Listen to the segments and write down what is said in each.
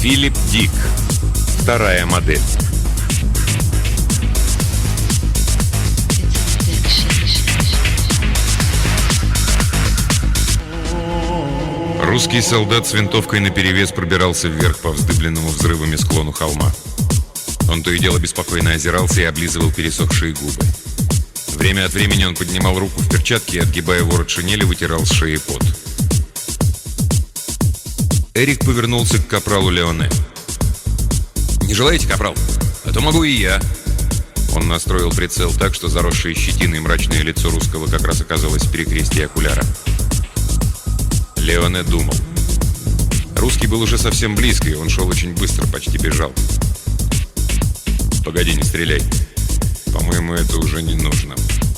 Филипп Дик. Вторая модель. Русский солдат с винтовкой наперевес пробирался вверх по вздыбленному взрывами склону холма. Он то и дело беспокойно озирался и облизывал пересохшие губы. Время от времени он поднимал руку в перчатке и, отгибая ворот шинели, вытирал с шеи пот. Эрик повернулся к капралу Леоне. «Не желаете, капрал? А то могу и я». Он настроил прицел так, что заросшее щетиной мрачное лицо русского как раз оказалось в перекрестии окуляра. Леоне думал. Русский был уже совсем близко, и он шел очень быстро, почти бежал. «Погоди, не стреляй. По-моему, это уже не нужно».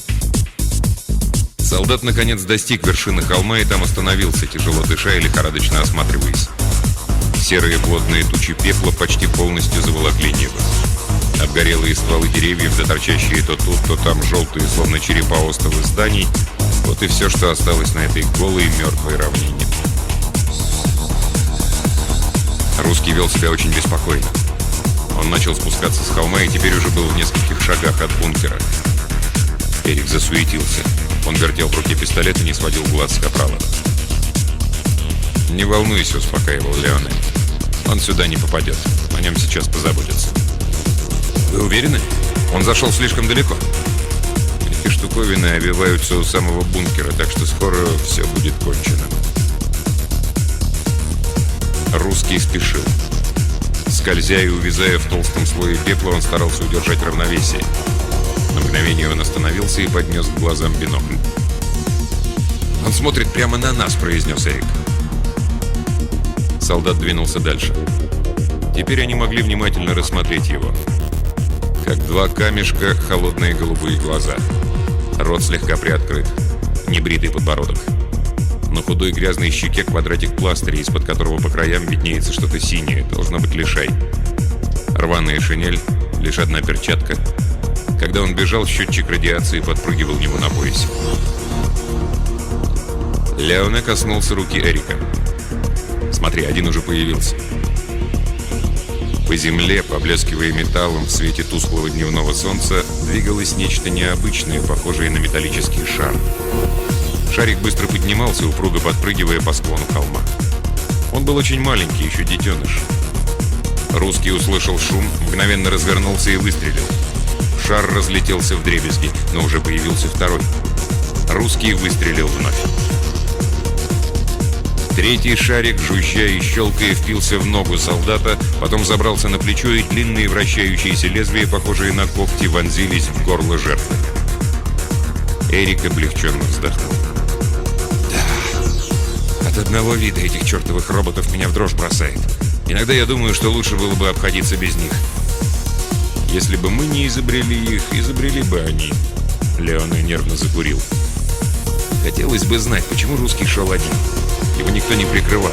Солдат наконец достиг вершины холма и там остановился, тяжело дыша и лихорадочно осматриваясь. Серые плотные тучи пепла почти полностью заволокли небо. Обгорелые стволы деревьев, да торчащие то тут, то там желтые, словно черепа остовых зданий. Вот и все, что осталось на этой голой мертвой равнине. Русский вел себя очень беспокойно. Он начал спускаться с холма и теперь уже был в нескольких шагах от бункера. Эрик засуетился. Он вертел в руке пистолет и не сводил глаз с капрала. «Не волнуйся», — успокаивал Леоне. «Он сюда не попадет. О нем сейчас позаботятся». «Вы уверены? Он зашел слишком далеко». «Эти штуковины обвиваются у самого бункера, так что скоро все будет кончено». Русский спешил. Скользя и увязая в толстом слое пепла, он старался удержать равновесие. На мгновение он остановился и поднес к глазам бинокль. «Он смотрит прямо на нас», — произнес Эрик. Солдат двинулся дальше. Теперь они могли внимательно рассмотреть его. Как два камешка, холодные голубые глаза. Рот слегка приоткрыт. Небритый подбородок. На худой грязной щеке квадратик пластыря, из-под которого по краям виднеется что-то синее. Должно быть лишай. Рваная шинель, лишь одна перчатка. Когда он бежал, счетчик радиации подпрыгивал у него на поясе. Леоне коснулся руки Эрика. «Смотри, один уже появился». По земле, поблескивая металлом в свете тусклого дневного солнца, двигалось нечто необычное, похожее на металлический шар. Шарик быстро поднимался, упруго подпрыгивая по склону холма. Он был очень маленький, еще детеныш. Русский услышал шум, мгновенно развернулся и выстрелил. Шар разлетелся вдребезги, но уже появился второй. Русский выстрелил вновь. Третий шарик, жужжа и щелкая, впился в ногу солдата, потом забрался на плечо, и длинные вращающиеся лезвия, похожие на когти, вонзились в горло жертвы. Эрик облегченно вздохнул. «Да, от одного вида этих чертовых роботов меня в дрожь бросает. Иногда я думаю, что лучше было бы обходиться без них. Если бы мы не изобрели их, изобрели бы они». Леоне нервно закурил. Хотелось бы знать, почему русский шел один. Его никто не прикрывал.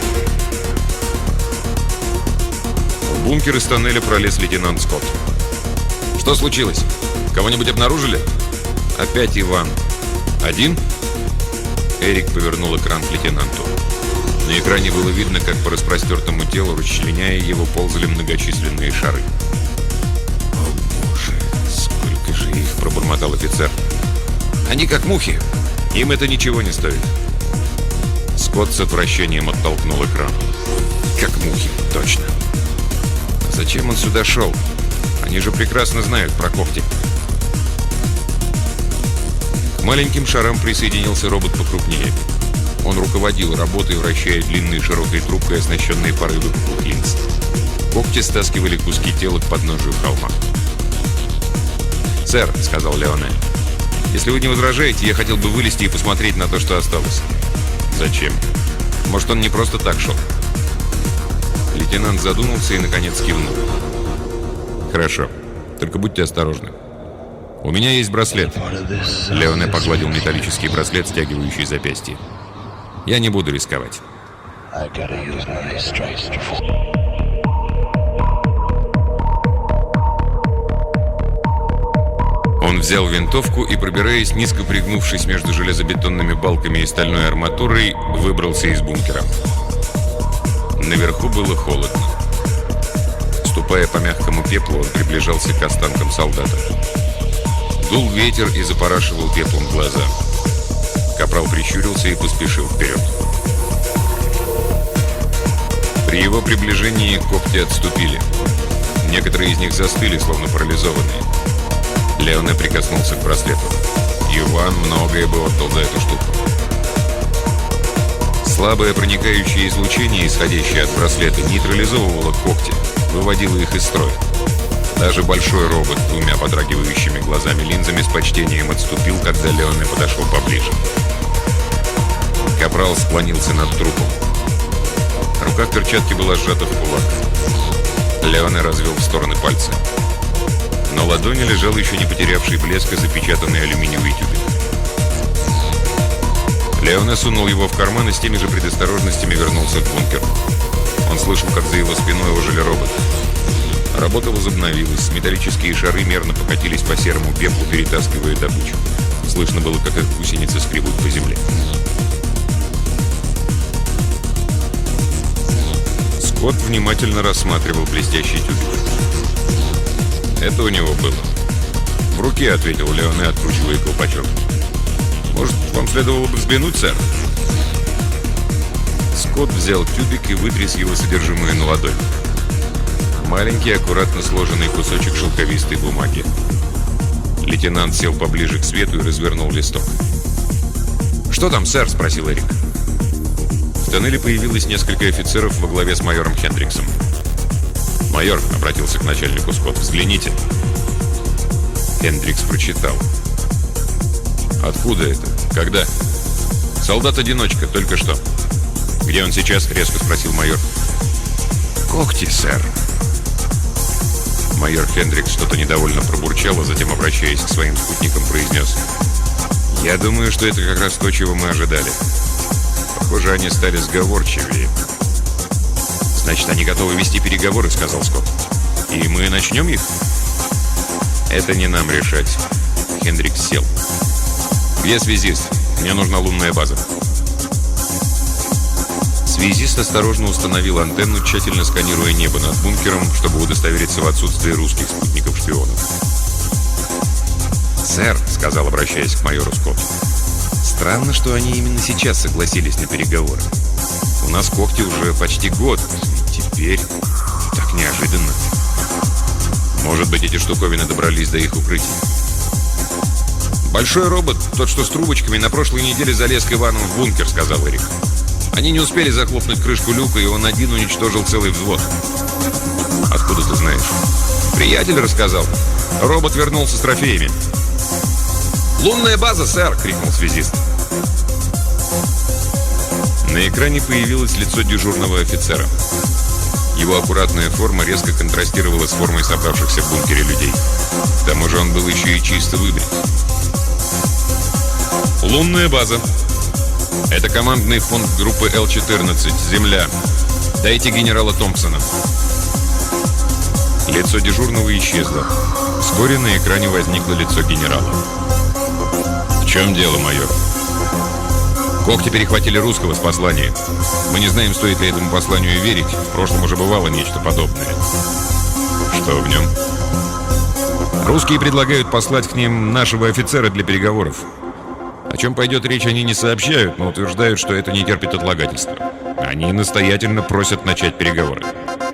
В бункер из тоннеля пролез лейтенант Скотт. «Что случилось? Кого-нибудь обнаружили?» «Опять Иван». «Один?» Эрик повернул экран к лейтенанту. На экране было видно, как по распростертому телу, расчленяя его, ползали многочисленные шары. «О, боже, сколько же их!» – пробормотал офицер. «Они как мухи. Им это ничего не стоит». Скотт с отвращением оттолкнул экран. «Как мухи, точно. Зачем он сюда шел? Они же прекрасно знают про когти». К маленьким шарам присоединился робот покрупнее. Он руководил работой, вращая длинной широкой трубкой, оснащенной парой выпуклых линз. Когти стаскивали куски тела к подножию холма. «Сэр», — сказал Леоне, — «если вы не возражаете, я хотел бы вылезти и посмотреть на то, что осталось». «Зачем? Может, он не просто так шел?» Лейтенант задумался и, наконец, кивнул. «Хорошо. Только будьте осторожны. У меня есть браслет». Леоне погладил металлический браслет, стягивающий запястье. «Я не буду рисковать». Он взял винтовку и, пробираясь, низко пригнувшись между железобетонными балками и стальной арматурой, выбрался из бункера. Наверху было холодно. Ступая по мягкому пеплу, он приближался к останкам солдата. Дул ветер и запорашивал пеплом глаза. Капрал прищурился и поспешил вперед. При его приближении когти отступили. Некоторые из них застыли, словно парализованные. Леоне прикоснулся к браслету. Иван многое бы отдал за эту штуку. Слабое проникающее излучение, исходящее от браслета, нейтрализовывало когти, выводило их из строя. Даже большой робот с двумя подрагивающими глазами-линзами с почтением отступил, когда Леоне подошел поближе. Капрал склонился над трупом. Рука в перчатке была сжата в кулак. Леоне развел в стороны пальцы. На ладони лежал еще не потерявший блеска запечатанный алюминиевый тюбик. Леоне сунул его в карман и с теми же предосторожностями вернулся в бункер. Он слышал, как за его спиной ожили роботы. Работа возобновилась, металлические шары мерно покатились по серому пеплу, перетаскивая добычу. Слышно было, как их гусеницы скребут по земле. Скотт внимательно рассматривал блестящий тюбик. «Это у него было». «В руке», — ответил Леоне, откручивая колпачок. «Может, вам следовало бы взглянуть, сэр?» Скотт взял тюбик и вытряс его содержимое на ладонь. Маленький, аккуратно сложенный кусочек шелковистой бумаги. Лейтенант сел поближе к свету и развернул листок. «Что там, сэр?» — спросил Эрик. В тоннеле появилось несколько офицеров во главе с майором Хендриксом. «Майор», — обратился к начальнику Скотт, — «взгляните». Хендрикс прочитал. «Откуда это? Когда?» «Солдат-одиночка, только что». «Где он сейчас?» — резко спросил майор. «Когти, сэр». Майор Хендрикс что-то недовольно пробурчал, а затем, обращаясь к своим спутникам, произнес: «Я думаю, что это как раз то, чего мы ожидали. Похоже, они стали сговорчивее». «Значит, они готовы вести переговоры», — сказал Скотт. «И мы начнем их?» «Это не нам решать». Хендрикс сел. «Где связист? Мне нужна лунная база». Связист осторожно установил антенну, тщательно сканируя небо над бункером, чтобы удостовериться в отсутствии русских спутников-шпионов. «Сэр», — сказал, обращаясь к майору Скотту, — «странно, что они именно сейчас согласились на переговоры. У нас когти уже почти год. Теперь так неожиданно. Может быть, эти штуковины добрались до их укрытий». «Большой робот, тот, что с трубочками, на прошлой неделе залез к Ивану в бункер», — сказал Эрик. «Они не успели захлопнуть крышку люка, и он один уничтожил целый взвод». «Откуда ты знаешь?» «Приятель рассказал. Робот вернулся с трофеями». «Лунная база, сэр!» — крикнул связист. На экране появилось лицо дежурного офицера. Его аккуратная форма резко контрастировала с формой собравшихся в бункере людей. К тому же он был еще и чисто выбрит. «Лунная база. Это командный пункт группы Л-14. Земля. Дайте генерала Томпсона». Лицо дежурного исчезло. Вскоре на экране возникло лицо генерала. «В чем дело, майор?» «Когти перехватили русского с послания. Мы не знаем, стоит ли этому посланию верить. В прошлом уже бывало нечто подобное». «Что в нем?» «Русские предлагают послать к ним нашего офицера для переговоров. О чем пойдет речь, они не сообщают, но утверждают, что это не терпит отлагательства. Они настоятельно просят начать переговоры».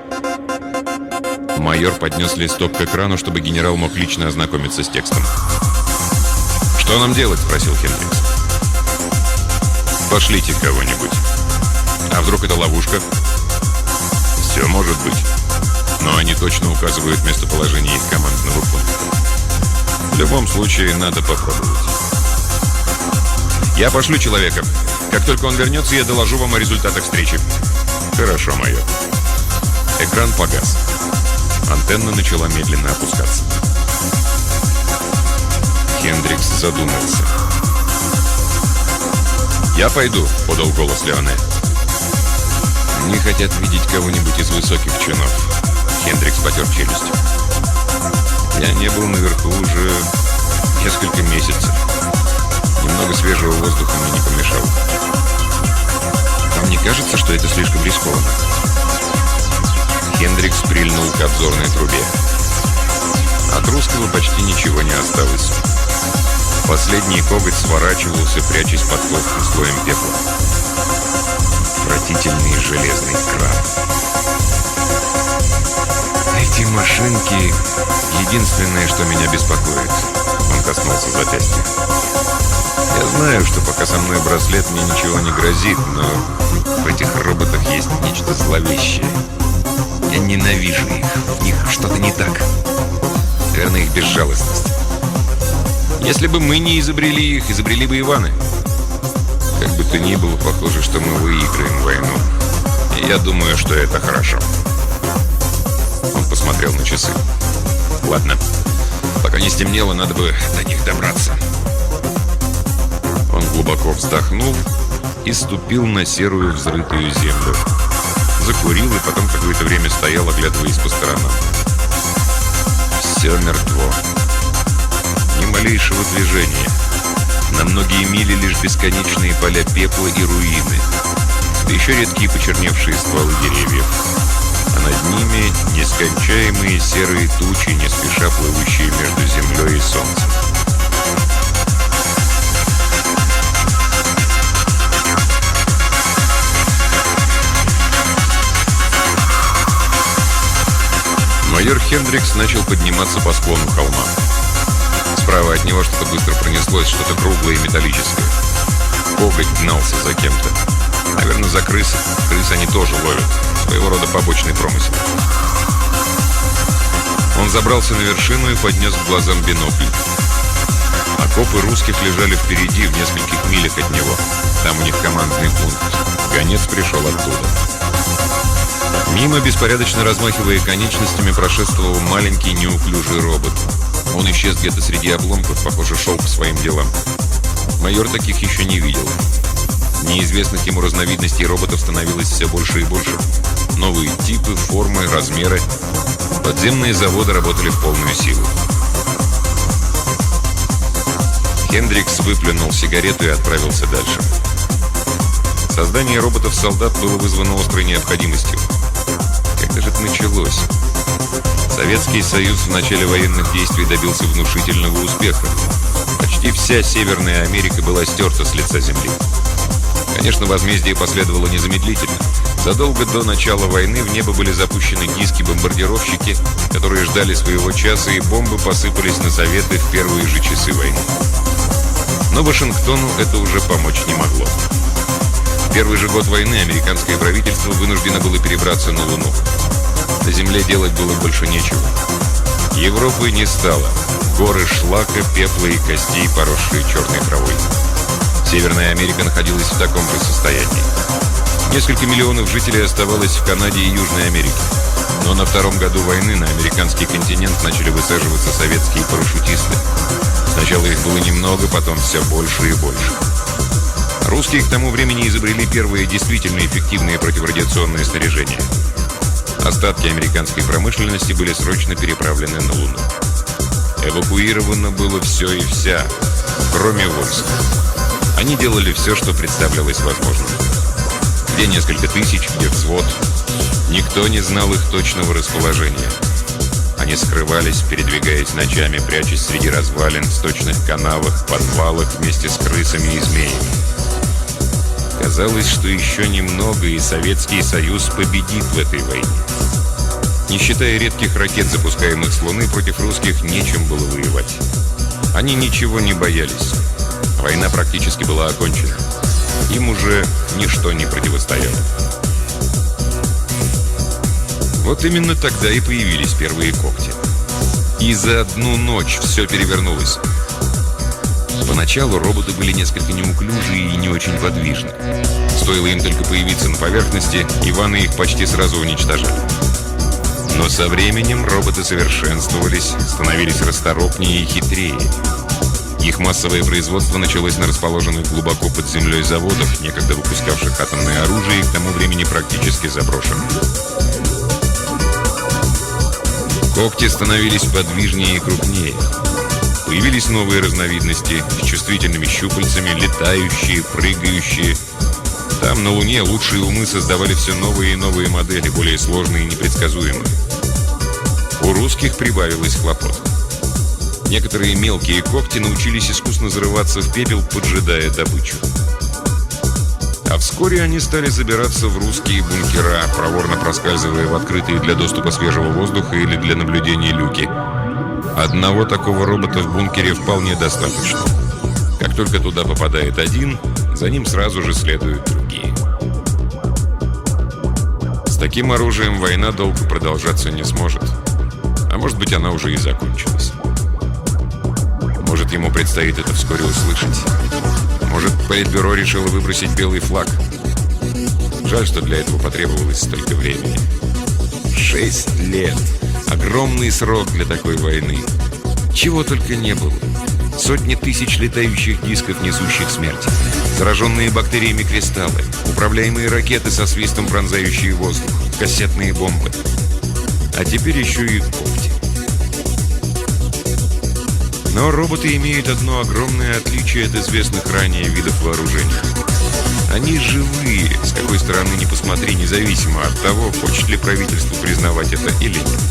Майор поднес листок к экрану, чтобы генерал мог лично ознакомиться с текстом. «Что нам делать?» — спросил Хендрикс. «Пошлите кого-нибудь». «А вдруг это ловушка?» «Все может быть. Но они точно указывают местоположение их командного пункта. В любом случае, надо попробовать». «Я пошлю человека. Как только он вернется, я доложу вам о результатах встречи». «Хорошо, майор». Экран погас. Антенна начала медленно опускаться. Хендрикс задумался. «Я пойду», — подал голос Леоне. «Не хотят видеть кого-нибудь из высоких чинов». Хендрикс потер челюсть. «Я не был наверху уже несколько месяцев. Немного свежего воздуха мне не помешало. Вам не кажется, что это слишком рискованно?» Хендрикс прильнул к обзорной трубе. От русского почти ничего не осталось. Последний коготь сворачивался, прячась под толстым слоем пепла. Отвратительный железный краб. Эти машинки — единственное, что меня беспокоит. Он коснулся запястья. Я знаю, что пока со мной браслет, мне ничего не грозит, но в этих роботах есть нечто зловещее. Я ненавижу их. В них что-то не так. Наверное, их безжалостность. Если бы мы не изобрели их, изобрели бы Иваны. Как бы то ни было, похоже, что мы выиграем войну. И я думаю, что это хорошо. Он посмотрел на часы. Ладно, пока не стемнело, надо бы до них добраться. Он глубоко вздохнул и ступил на серую взрытую землю. Закурил и потом какое-то время стоял, оглядываясь по сторонам. Все мертво. Ни малейшего движения. На многие мили лишь бесконечные поля пепла и руины. Да еще редкие почерневшие стволы деревьев. А над ними нескончаемые серые тучи, не спеша плывущие между землей и солнцем. Майор Хендрикс начал подниматься по склону холма. Справа от него что-то быстро пронеслось, что-то круглое и металлическое. Коготь гнался за кем-то. Наверное, за крысой. Крыс они тоже ловят. Своего рода побочный промысел. Он забрался на вершину и поднес к глазам бинокль. Окопы русских лежали впереди, в нескольких милях от него. Там у них командный пункт. Гонец пришел оттуда. Мимо, беспорядочно размахивая конечностями, прошествовал маленький неуклюжий робот. Он исчез где-то среди обломков, похоже, шел по своим делам. Майор таких еще не видел. Неизвестных ему разновидностей роботов становилось все больше и больше. Новые типы, формы, размеры. Подземные заводы работали в полную силу. Хендрикс выплюнул сигарету и отправился дальше. Создание роботов-солдат было вызвано острой необходимостью. Когда же это началось? Советский Союз в начале военных действий добился внушительного успеха. Почти вся Северная Америка была стерта с лица земли. Конечно, возмездие последовало незамедлительно. Задолго до начала войны в небо были запущены диски-бомбардировщики, которые ждали своего часа, и бомбы посыпались на Советы в первые же часы войны. Но Вашингтону это уже помочь не могло. В первый же год войны американское правительство вынуждено было перебраться на Луну. На Земле делать было больше нечего. Европы не стало. Горы шлака, пепла и костей, поросшие черной травой. Северная Америка находилась в таком же состоянии. Несколько миллионов жителей оставалось в Канаде и Южной Америке. Но на втором году войны на американский континент начали высаживаться советские парашютисты. Сначала их было немного, потом все больше и больше. Русские к тому времени изобрели первые действительно эффективные противорадиационные снаряжения. Остатки американской промышленности были срочно переправлены на Луну. Эвакуировано было все и вся, кроме войск. Они делали все, что представлялось возможным. Где несколько тысяч, где взвод. Никто не знал их точного расположения. Они скрывались, передвигаясь ночами, прячась среди развалин, в сточных канавах, подвалах вместе с крысами и змеями. Казалось, что еще немного, и Советский Союз победит в этой войне. Не считая редких ракет, запускаемых с Луны, против русских нечем было воевать. Они ничего не боялись. Война практически была окончена. Им уже ничто не противостояло. Вот именно тогда и появились первые когти. И за одну ночь все перевернулось. Поначалу роботы были несколько неуклюжие и не очень подвижны. Стоило им только появиться на поверхности, Иваны их почти сразу уничтожали. Но со временем роботы совершенствовались, становились расторопнее и хитрее. Их массовое производство началось на расположенных глубоко под землей заводах, некогда выпускавших атомное оружие и к тому времени практически заброшенных. Когти становились подвижнее и крупнее. Появились новые разновидности с чувствительными щупальцами, летающие, прыгающие. Там, на Луне, лучшие умы создавали все новые и новые модели, более сложные и непредсказуемые. У русских прибавилось хлопот. Некоторые мелкие когти научились искусно зарываться в пепел, поджидая добычу. А вскоре они стали забираться в русские бункера, проворно проскальзывая в открытые для доступа свежего воздуха или для наблюдения люки. Одного такого робота в бункере вполне достаточно. Как только туда попадает один, за ним сразу же следуют другие. С таким оружием война долго продолжаться не сможет. А может быть, она уже и закончилась. Может, ему предстоит это вскоре услышать. Может, Политбюро решило выбросить белый флаг. Жаль, что для этого потребовалось столько времени. 6 лет. Огромный срок для такой войны. Чего только не было. Сотни тысяч летающих дисков, несущих смерть. Зараженные бактериями кристаллы. Управляемые ракеты со свистом, пронзающие воздух. Кассетные бомбы. А теперь еще и когти. Но роботы имеют одно огромное отличие от известных ранее видов вооружения. Они живые, с какой стороны ни посмотри, независимо от того, хочет ли правительство признавать это или нет.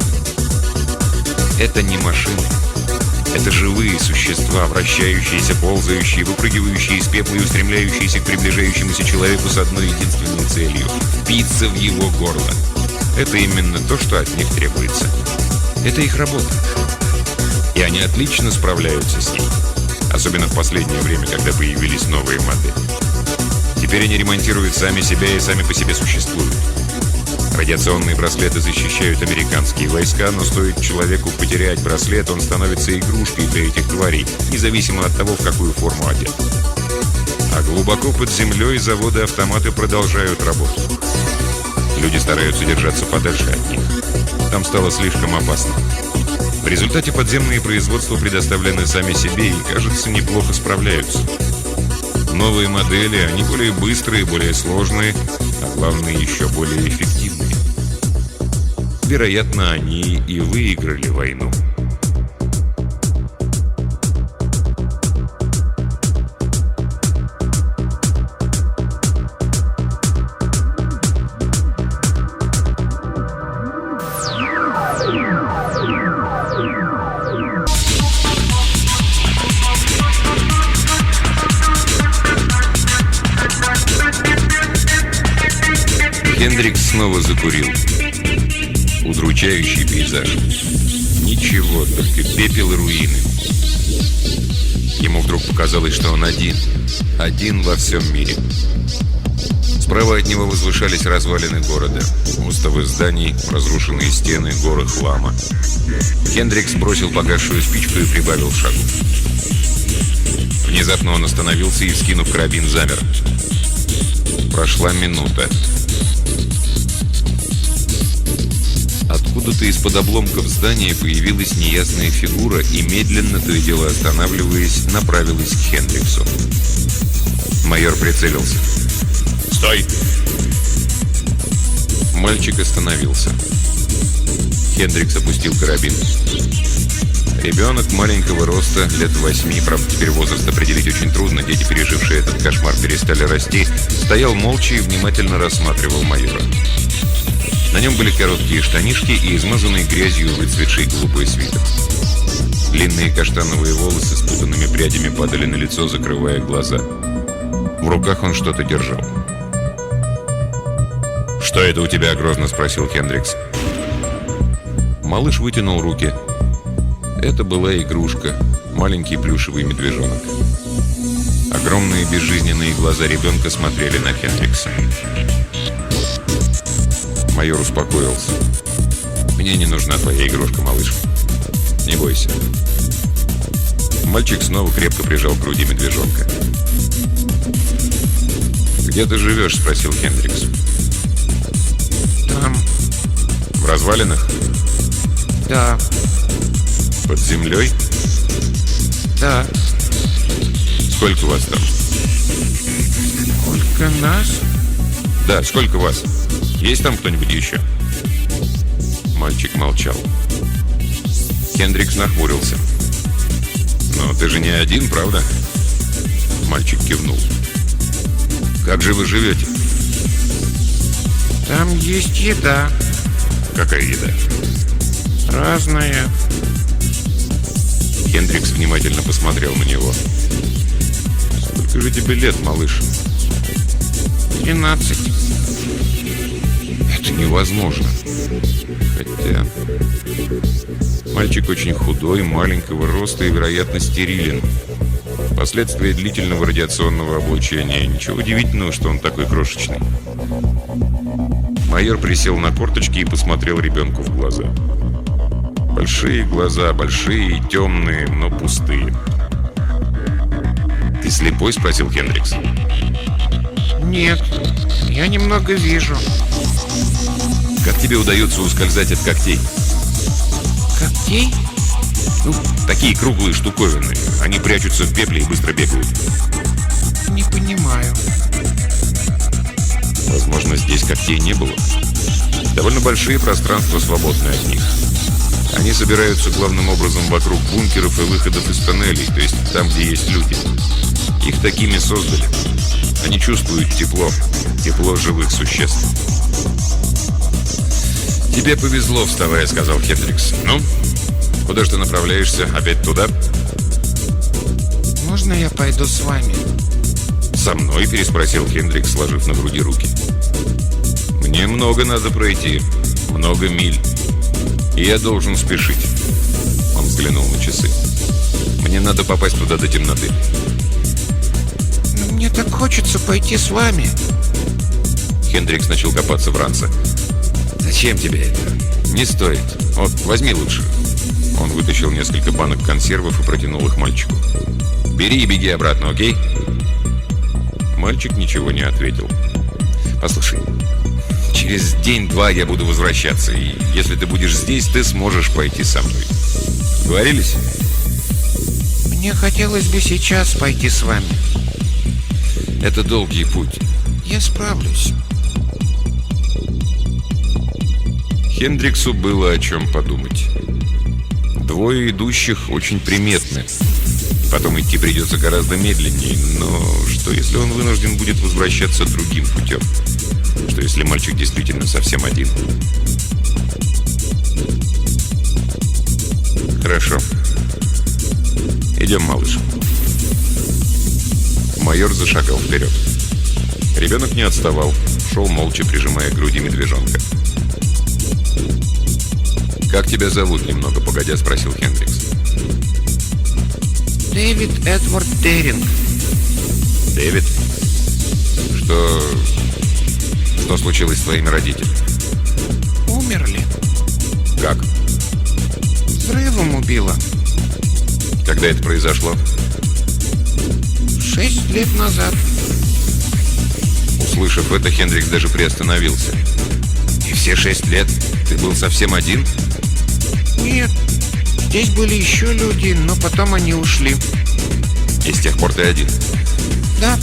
Это не машины. Это живые существа, вращающиеся, ползающие, выпрыгивающие из пепла и устремляющиеся к приближающемуся человеку с одной единственной целью – впиться в его горло. Это именно то, что от них требуется. Это их работа. И они отлично справляются с ней. Особенно в последнее время, когда появились новые модели. Теперь они ремонтируют сами себя и сами по себе существуют. Радиационные браслеты защищают американские войска, но стоит человеку потерять браслет, он становится игрушкой для этих тварей, независимо от того, в какую форму одет. А глубоко под землей заводы-автоматы продолжают работу. Люди стараются держаться подальше от них. Там стало слишком опасно. В результате подземные производства предоставлены сами себе и, кажется, неплохо справляются. Новые модели, они более быстрые, более сложные, а главное, еще более эффективные. Вероятно, они и выиграли войну. Хендрикс снова закурил. Удручающий пейзаж. Ничего, только пепел и руины. Ему вдруг показалось, что он один во всем мире. Справа от него возвышались развалины города. Остовы зданий, разрушенные стены, горы хлама. Хендрикс бросил погасшую спичку и прибавил шагу. Внезапно он остановился и, вскинув карабин, замер. Прошла минута. Откуда-то из-под обломков здания появилась неясная фигура и, медленно, то и дело останавливаясь, направилась к Хендриксу. Майор прицелился. «Стой!» Мальчик остановился. Хендрикс опустил карабин. Ребенок маленького роста, лет 8, правда, теперь возраст определить очень трудно, дети, пережившие этот кошмар, перестали расти, стоял молча и внимательно рассматривал майора. На нем были короткие штанишки и измазанный грязью выцветший голубой свитер. Длинные каштановые волосы с путанными прядями падали на лицо, закрывая глаза. В руках он что-то держал. «Что это у тебя?» — грозно спросил Хендрикс. Малыш вытянул руки. Это была игрушка, маленький плюшевый медвежонок. Огромные безжизненные глаза ребенка смотрели на Хендрикса. Майор успокоился. «Мне не нужна твоя игрушка, малыш. Не бойся». Мальчик снова крепко прижал к груди медвежонка. «Где ты живешь?» — спросил Хендрикс. «Там». «В развалинах?» «Да». «Под землей?» «Да». «Сколько вас там?» «Сколько нас?» «Да, сколько вас? Есть там кто-нибудь еще?» Мальчик молчал. Хендрикс нахмурился. «Но ты же не один, правда?» Мальчик кивнул. Как же вы живете? Там есть еда. Какая еда? Разная. Хендрикс внимательно посмотрел на него. Сколько же тебе лет, малыш? 13. Это невозможно. Хотя... Мальчик очень худой, маленького роста и, вероятно, стерилен. Последствия длительного радиационного облучения. Ничего удивительного, что он такой крошечный. Майор присел на корточки и посмотрел ребенку в глаза. Большие глаза, большие и темные, но пустые. «Ты слепой?» — спросил Хендрикс. Нет, я немного вижу. «Как тебе удается ускользать от когтей?» Когтей? Ну, такие круглые штуковины. Они прячутся в пепле и быстро бегают. Не понимаю. Возможно, здесь когтей не было. Довольно большие пространства свободны от них. Они собираются главным образом вокруг бункеров и выходов из тоннелей, то есть там, где есть люди. Их такими создали. Они чувствуют тепло живых существ. «Тебе повезло, вставая», — сказал Хендрикс. «Ну, куда же ты направляешься? Опять туда?» Можно я пойду с вами? «Со мной?» — переспросил Хендрикс, сложив на груди руки. «Мне много надо пройти. Много миль. И я должен спешить». Он взглянул на часы. «Мне надо попасть туда до темноты». Но мне так хочется пойти с вами. Хендрикс начал копаться в ранце. «Зачем тебе это? Не стоит. Вот, возьми лучше». Он вытащил несколько банок консервов и протянул их мальчику. «Бери и беги обратно, окей?» Мальчик ничего не ответил. «Послушай, через день-два я буду возвращаться, и если ты будешь здесь, ты сможешь пойти со мной. Договорились?» Мне хотелось бы сейчас пойти с вами. Это долгий путь. Я справлюсь. Хендриксу было о чем подумать. Двое идущих очень приметны. Потом идти придется гораздо медленнее. Но что, если он вынужден будет возвращаться другим путем? Что, если мальчик действительно совсем один? Хорошо. Идем, малыш. Майор зашагал вперед. Ребенок не отставал. Шел молча, прижимая к груди медвежонка. «Как тебя зовут?» — немного погодя спросил Хендрикс. Дэвид Эдвард Деринг. «Дэвид? Что случилось с твоими родителями?» Умерли. «Как? Взрывом убило. Когда это произошло?» 6 лет назад. Услышав это, Хендрикс даже приостановился. «И все 6 лет ты был совсем один?» Нет, здесь были еще люди, но потом они ушли. «И с тех пор ты один?» Да.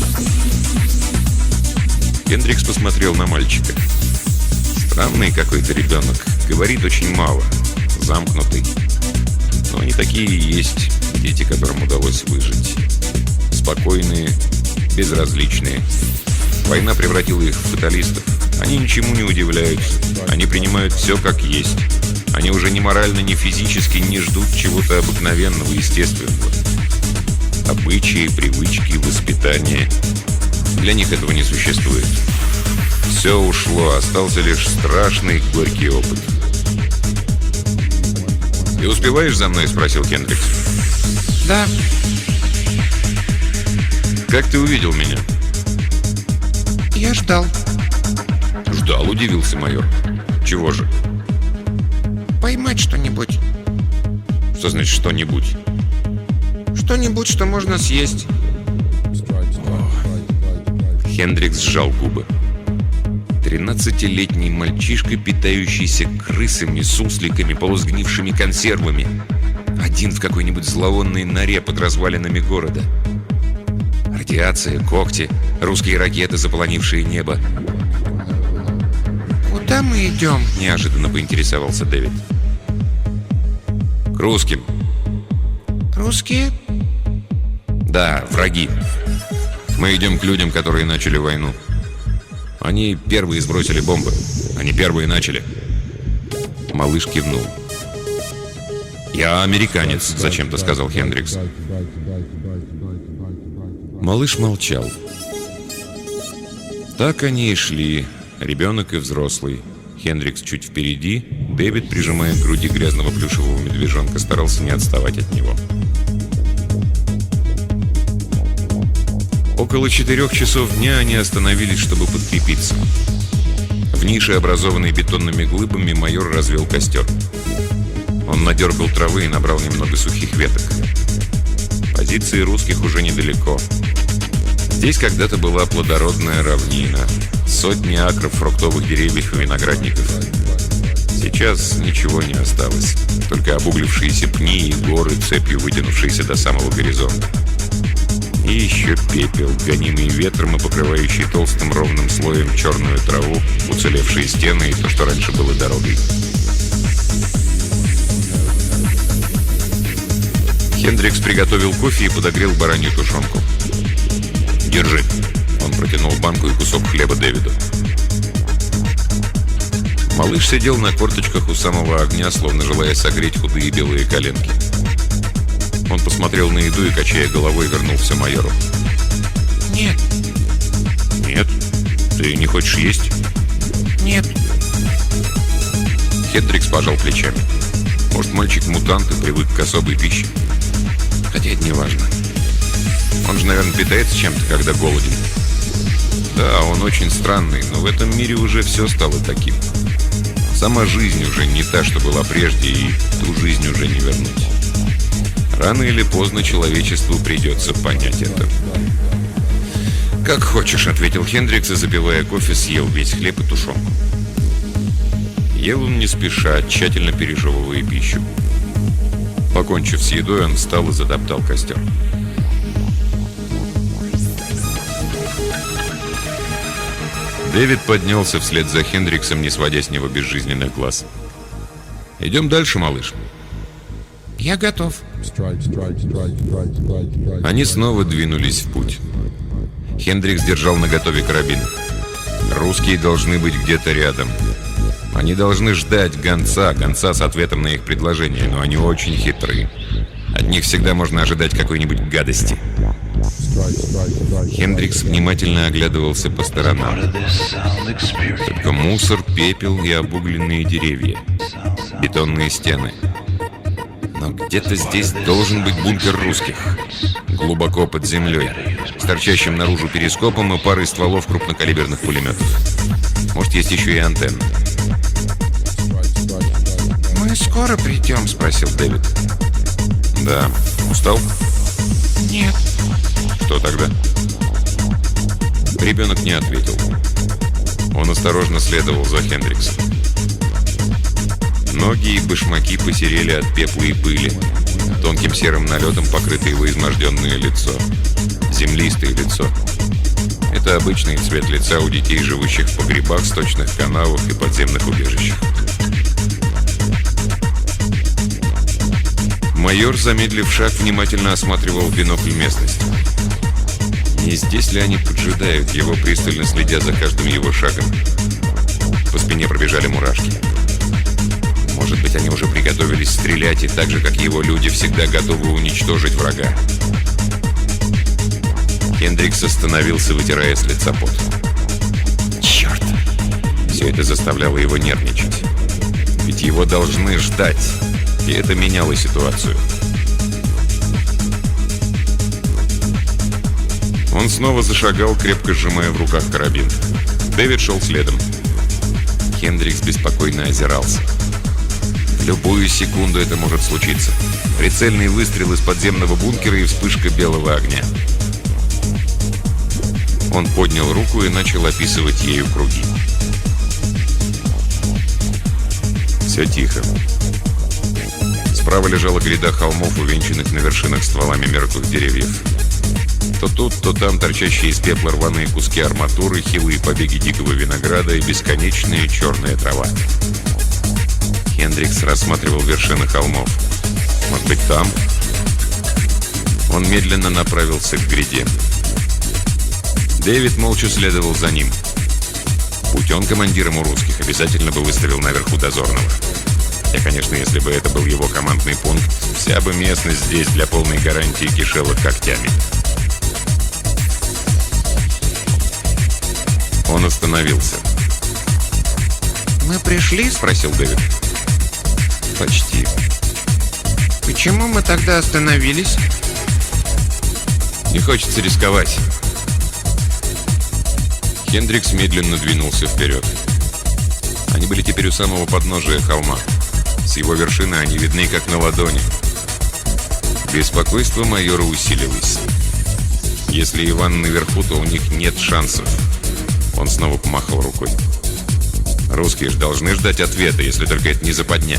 Хендрикс посмотрел на мальчика. Странный какой-то ребенок. Говорит очень мало. Замкнутый. Но они такие и есть, дети, которым удалось выжить. Спокойные, безразличные. Война превратила их в фаталистов. Они ничему не удивляются. Они принимают все как есть. Они уже ни морально, ни физически не ждут чего-то обыкновенного, естественного. Обычаи, привычки, воспитание. Для них этого не существует. Все ушло, остался лишь страшный горький опыт. «Ты успеваешь за мной?» — спросил Хендрикс. Да. «Как ты увидел меня?» Я ждал. «Ждал?» — удивился майор. «Чего же?» Поймать что-нибудь. «Что значит что-нибудь?» Что-нибудь, что можно съесть. Хендрикс сжал губы. 13-летний мальчишка, питающийся крысами, сусликами, полусгнившими консервами. Один в какой-нибудь зловонной норе под развалинами города. Радиация, когти, русские ракеты, заполонившие небо. Куда мы идем? Неожиданно поинтересовался Дэвид. К русским. Русские? Да, враги. Мы идем к людям, которые начали войну. Они первые сбросили бомбы. Они первые начали. Малыш кивнул. «Я американец», — зачем-то сказал Хендрикс. Малыш молчал. Так они и шли, ребенок и взрослый. Хендрикс чуть впереди, Дэвид, прижимая к груди грязного плюшевого медвежонка, старался не отставать от него. Около 4 часов дня они остановились, чтобы подкрепиться. В нише, образованной бетонными глыбами, майор развел костер. Он надергал травы и набрал немного сухих веток. Позиции русских уже недалеко. Здесь когда-то была плодородная равнина, сотни акров фруктовых деревьев и виноградников. Сейчас ничего не осталось, только обуглившиеся пни и горы, цепью вытянувшиеся до самого горизонта. И еще пепел, гонимый ветром и покрывающий толстым ровным слоем черную траву, уцелевшие стены и то, что раньше было дорогой. Хендрикс приготовил кофе и подогрел баранью тушенку. «Держи». Он протянул банку и кусок хлеба Дэвиду. Малыш сидел на корточках у самого огня, словно желая согреть худые белые коленки. Он посмотрел на еду и, качая головой, вернулся майору. Нет. «Нет? Ты не хочешь есть?» Нет. Хендрикс пожал плечами. Может, мальчик мутант и привык к особой пище? Хотя это не важно. Он же, наверное, питается чем-то, когда голоден. Да, он очень странный, но в этом мире уже все стало таким. Сама жизнь уже не та, что была прежде, и ту жизнь уже не вернуть. Рано или поздно человечеству придется понять это. «Как хочешь», — ответил Хендрикс и, запивая кофе, съел весь хлеб и тушенку. Ел он не спеша, тщательно пережевывая пищу. Покончив с едой, он встал и затоптал костер. Дэвид поднялся вслед за Хендриксом, не сводя с него безжизненных глаз. «Идем дальше, малыш». Я готов. Они снова двинулись в путь. Хендрикс держал наготове карабин. Русские должны быть где-то рядом. Они должны ждать гонца с ответом на их предложение, но они очень хитрые. От них всегда можно ожидать какой-нибудь гадости. Хендрикс внимательно оглядывался по сторонам. Только мусор, пепел и обугленные деревья. Бетонные стены. Но где-то здесь должен быть бункер русских. Глубоко под землей, с торчащим наружу перископом и парой стволов крупнокалиберных пулеметов. Может, есть еще и антенна. Мы скоро придем, спросил Дэвид. Да. Устал? Нет. Что тогда? Ребенок не ответил. Он осторожно следовал за Хендриксом. Ноги и башмаки посерели от пепла и пыли. Тонким серым налетом покрыто его изможденное лицо. Землистое лицо. Это обычный цвет лица у детей, живущих в погребах, сточных канавах и подземных убежищах. Майор, замедлив шаг, внимательно осматривал в бинокль местность. Не здесь ли они поджидают его, пристально следя за каждым его шагом? По спине пробежали мурашки. Может быть, они уже приготовились стрелять, и так же, как его люди, всегда готовы уничтожить врага. Хендрикс остановился, вытирая с лица пот. Черт! Все это заставляло его нервничать. Ведь его должны ждать. И это меняло ситуацию. Он снова зашагал, крепко сжимая в руках карабин. Дэвид шел следом. Хендрикс беспокойно озирался. В любую секунду это может случиться. Прицельный выстрел из подземного бункера и вспышка белого огня. Он поднял руку и начал описывать ею круги. Все тихо. Справа лежала гряда холмов, увенчанных на вершинах стволами мертвых деревьев. То тут, то там торчащие из пепла рваные куски арматуры, хилые побеги дикого винограда и бесконечная черная трава. Хендрикс рассматривал вершины холмов. Может быть, там? Он медленно направился к гряде. Дэвид молча следовал за ним. Будь он командиром у русских, обязательно бы выставил наверху дозорного. Хотя, конечно, если бы это был его командный пункт, вся бы местность здесь для полной гарантии кишела когтями. Он остановился. «Мы пришли?» — Спросил Дэвид. «Почти». «Почему мы тогда остановились?» «Не хочется рисковать». Хендрикс медленно двинулся вперед. Они были теперь у самого подножия холма. С его вершины они видны как на ладони. Беспокойство майора усилилось. Если Иван наверху, то у них нет шансов. Он снова помахал рукой. Русские же должны ждать ответа, если только это не западня.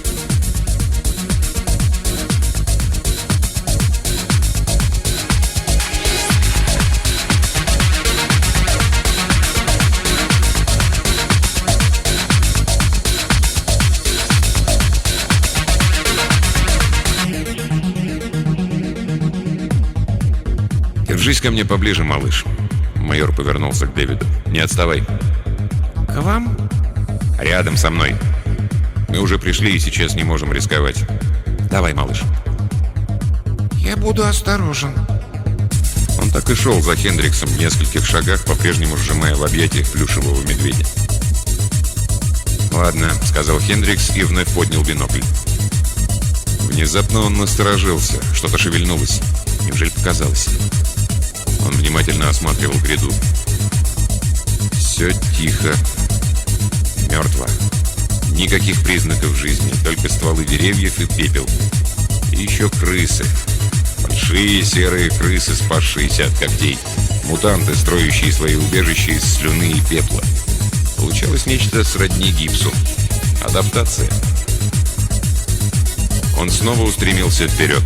«Держись ко мне поближе, малыш». Майор повернулся к Дэвиду. «Не отставай». «К вам?» «Рядом со мной. Мы уже пришли и сейчас не можем рисковать. Давай, малыш». «Я буду осторожен». Он так и шел за Хендриксом в нескольких шагах, по-прежнему сжимая в объятиях плюшевого медведя. «Ладно», — сказал Хендрикс и вновь поднял бинокль. Внезапно он насторожился. Что-то шевельнулось. Неужели показалось? Он внимательно осматривал гряду. Все тихо. Мертво. Никаких признаков жизни. Только стволы деревьев и пепел. И еще крысы. Большие серые крысы, спасшиеся от когтей. Мутанты, строящие свои убежища из слюны и пепла. Получалось нечто сродни гипсу. Адаптация. Он снова устремился вперед.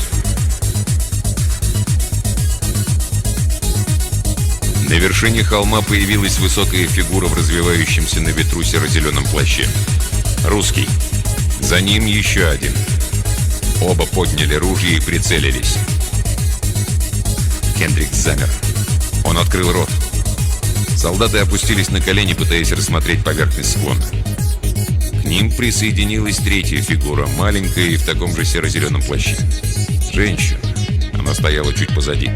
На вершине холма появилась высокая фигура в развивающемся на ветру серо-зеленом плаще. Русский. За ним еще один. Оба подняли ружья и прицелились. Хендрикс замер. Он открыл рот. Солдаты опустились на колени, пытаясь рассмотреть поверхность склона. К ним присоединилась третья фигура, маленькая и в таком же серо-зеленом плаще. Женщина. Она стояла чуть позади.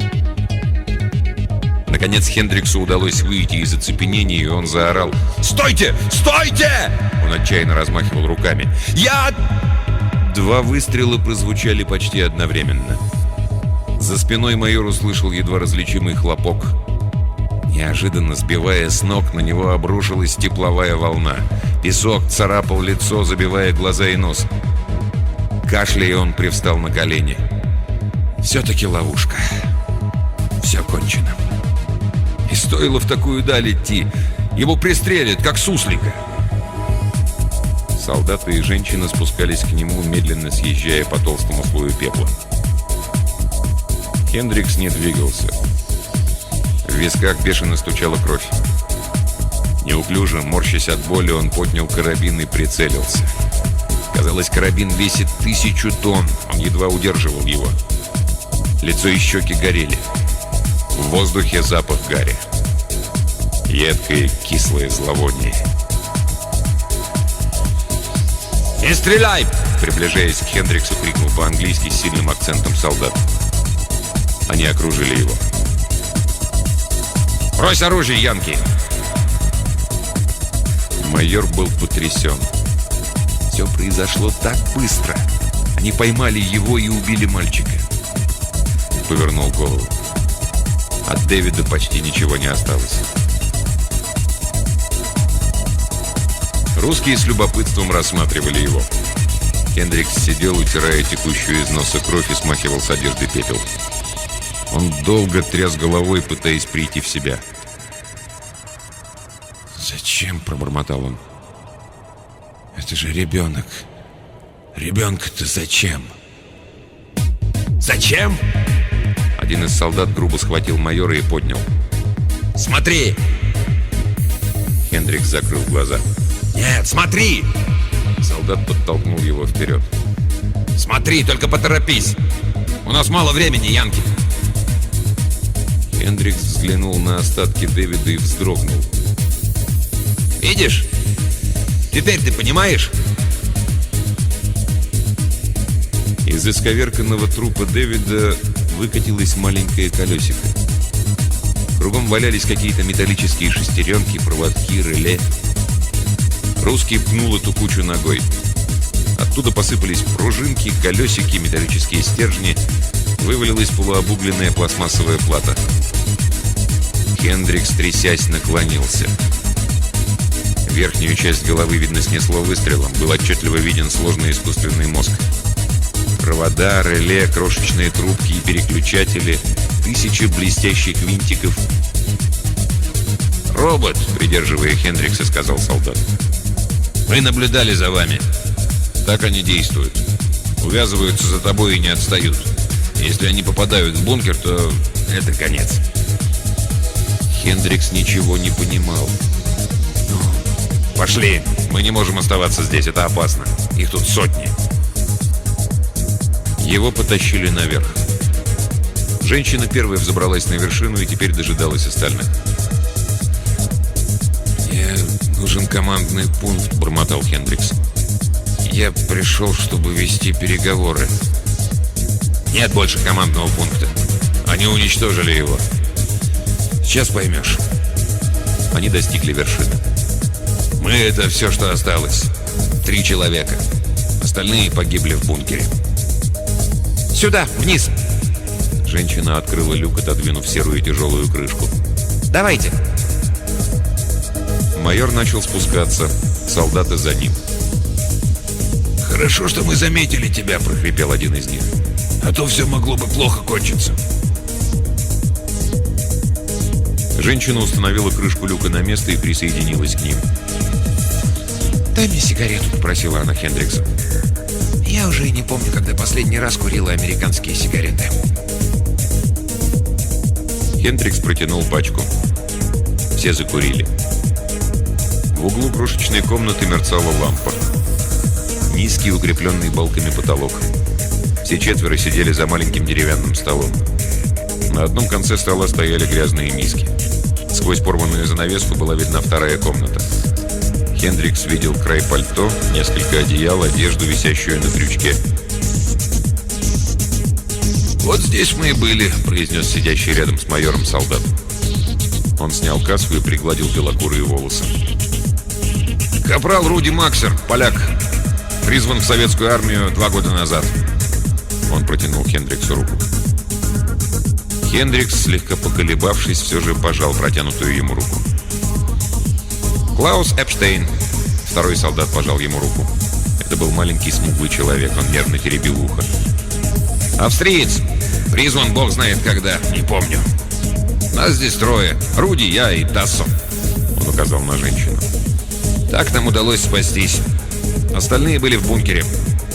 Наконец Хендриксу удалось выйти из оцепенения, и он заорал: «Стойте! Стойте!» Он отчаянно размахивал руками. «Я...» Два выстрела прозвучали почти одновременно. За спиной майор услышал едва различимый хлопок. Неожиданно, сбивая с ног, на него обрушилась тепловая волна. Песок царапал лицо, забивая глаза и нос. Кашляя, он привстал на колени. Все-таки ловушка. Все кончено. И стоило в такую даль идти. Его пристрелят, как суслика. Солдаты и женщина спускались к нему, медленно съезжая по толстому слою пепла. Хендрикс не двигался. В висках бешено стучала кровь. Неуклюже, морщась от боли, он поднял карабин и прицелился. Казалось, карабин весит 1000 тонн. Он едва удерживал его. Лицо и щеки горели. В воздухе запах гари. Едкое, кислое зловоние. «Не стреляй!» Приближаясь к Хендриксу, крикнул по-английски с сильным акцентом солдат. Они окружили его. «Брось оружие, янки!» Майор был потрясен. Все произошло так быстро. Они поймали его и убили мальчика. Он повернул голову. От Дэвида почти ничего не осталось. Русские с любопытством рассматривали его. Хендрикс сидел, утирая текущую из носа кровь, и смахивал с одежды пепел. Он долго тряс головой, пытаясь прийти в себя. «Зачем?» — пробормотал он. «Это же ребенок. Ребенка-то зачем?» «Зачем?» Один из солдат грубо схватил майора и поднял. «Смотри!» Хендрикс закрыл глаза. «Нет, смотри!» Солдат подтолкнул его вперед. «Смотри, только поторопись! У нас мало времени, янки!» Хендрикс взглянул на остатки Дэвида и вздрогнул. Видишь? Теперь ты понимаешь? Из исковерканного трупа Дэвида выкатилось маленькое колесико. Кругом валялись какие-то металлические шестеренки, проводки, реле. Русский пнул эту кучу ногой. Оттуда посыпались пружинки, колесики, металлические стержни. Вывалилась полуобугленная пластмассовая плата. Хендрикс, трясясь, наклонился. Верхнюю часть головы, видно, снесло выстрелом. Был отчетливо виден сложный искусственный мозг. Провода, реле, крошечные трубки и переключатели, тысячи блестящих винтиков. «Робот», придерживая Хендрикса, сказал солдат. «Мы наблюдали за вами. Так они действуют. Увязываются за тобой и не отстают. Если они попадают в бункер, то это конец». Хендрикс ничего не понимал. «Пошли! Мы не можем оставаться здесь, это опасно. Их тут сотни». Его потащили наверх. Женщина первая взобралась на вершину и теперь дожидалась остальных. «Мне нужен командный пункт», — бормотал Хендрикс. «Я пришел, чтобы вести переговоры». «Нет больше командного пункта. Они уничтожили его. Сейчас поймешь». Они достигли вершины. «Мы — это все, что осталось. 3 человека. Остальные погибли в бункере». «Сюда, вниз!» Женщина открыла люк, отодвинув серую тяжелую крышку. «Давайте!» Майор начал спускаться. Солдаты за ним. «Хорошо, что мы заметили тебя», — прохрипел один из них. «А то все могло бы плохо кончиться». Женщина установила крышку люка на место и присоединилась к ним. «Дай мне сигарету», — попросила она Хендрикса. «Я уже и не помню, когда последний раз курила американские сигареты». Хендрикс протянул пачку. Все закурили. В углу крошечной комнаты мерцала лампа. Низкий, укрепленный балками потолок. Все 4 сидели за маленьким деревянным столом. На одном конце стола стояли грязные миски. Сквозь порванную занавеску была видна вторая комната. Хендрикс видел край пальто, несколько одеял, одежду, висящую на крючке. «Вот здесь мы и были», — произнес сидящий рядом с майором солдат. Он снял каску и пригладил белокурые волосы. «Капрал Руди Максер, поляк. Призван в советскую армию 2 года назад». Он протянул Хендриксу руку. Хендрикс, слегка поколебавшись, все же пожал протянутую ему руку. «Клаус Эпштейн». Второй солдат пожал ему руку. Это был маленький смуглый человек, он нервно теребил ухо. «Австриец. Призван бог знает когда, не помню. Нас здесь 3. Руди, я и Тассо». Он указал на женщину. «Так нам удалось спастись. Остальные были в бункере».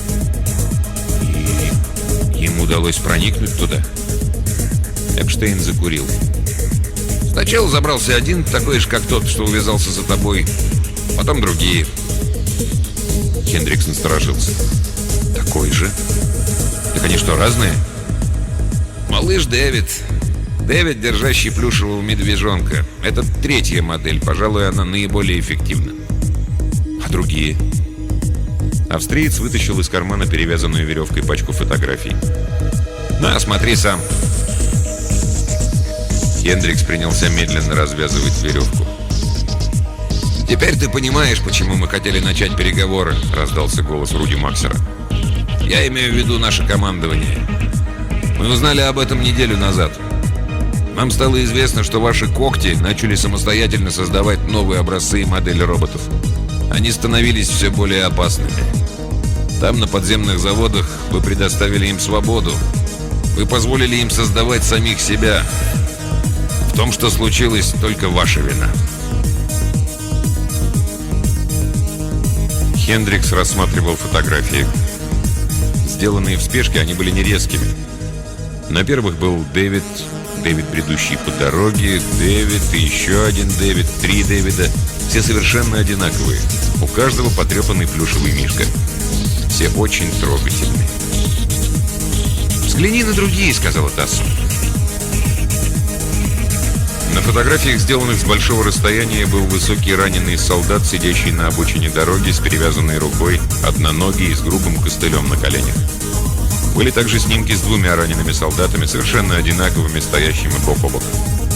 «И им удалось проникнуть туда?» Эпштейн закурил. «Сначала забрался один, такой же, как тот, что увязался за тобой. Потом другие». Хендрикс насторожился. «Такой же? Так они что, разные?» «Малыш Дэвид. Дэвид, держащий плюшевого медвежонка. Это 3-я модель. Пожалуй, она наиболее эффективна». «А другие?» Австриец вытащил из кармана перевязанную веревкой пачку фотографий. «На, смотри сам». Хендрикс принялся медленно развязывать веревку. «Теперь ты понимаешь, почему мы хотели начать переговоры», — раздался голос Руди Максера. «Я имею в виду наше командование. Мы узнали об этом неделю назад. Нам стало известно, что ваши когти начали самостоятельно создавать новые образцы и модели роботов. Они становились все более опасными. Там, на подземных заводах, вы предоставили им свободу. Вы позволили им создавать самих себя. В том, что случилось, только ваша вина». Хендрикс рассматривал фотографии. Сделанные в спешке, они были нерезкими. На первых был Дэвид, бредущий по дороге, Дэвид и еще один Дэвид, 3 Дэвида. Все совершенно одинаковые. У каждого потрепанный плюшевый мишка. Все очень трогательные. «Взгляни на другие», — сказала Тассо. На фотографиях, сделанных с большого расстояния, был высокий раненый солдат, сидящий на обочине дороги с перевязанной рукой, одноногий и с грубым костылем на коленях. Были также снимки с двумя ранеными солдатами, совершенно одинаковыми, стоящими бок о бок.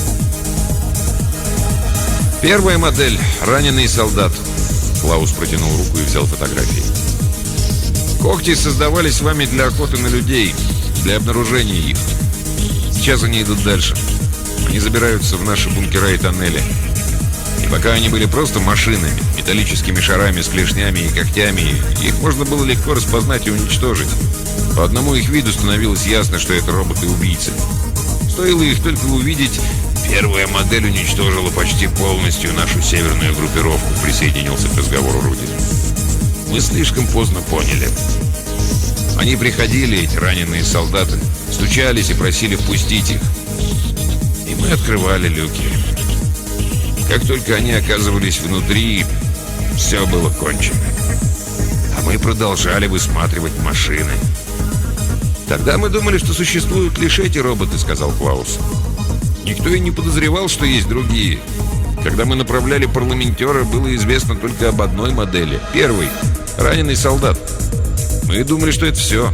Первая модель — раненый солдат. Клаус протянул руку и взял фотографии. Когти создавались вами для охоты на людей, для обнаружения их. Сейчас они идут дальше. Они забираются в наши бункера и тоннели. И пока они были просто машинами, металлическими шарами с клешнями и когтями, их можно было легко распознать и уничтожить. По одному их виду становилось ясно, что это роботы-убийцы. Стоило их только увидеть, первая модель уничтожила почти полностью нашу северную группировку, присоединился к разговору Руди. Мы слишком поздно поняли. Они приходили, эти раненые солдаты, стучались и просили впустить их. И мы открывали люки. Как только они оказывались внутри, все было кончено. А мы продолжали высматривать машины. «Тогда мы думали, что существуют лишь эти роботы», — сказал Клаус. «Никто и не подозревал, что есть другие. Когда мы направляли парламентера, было известно только об одной модели. Первый — раненый солдат. Мы думали, что это все».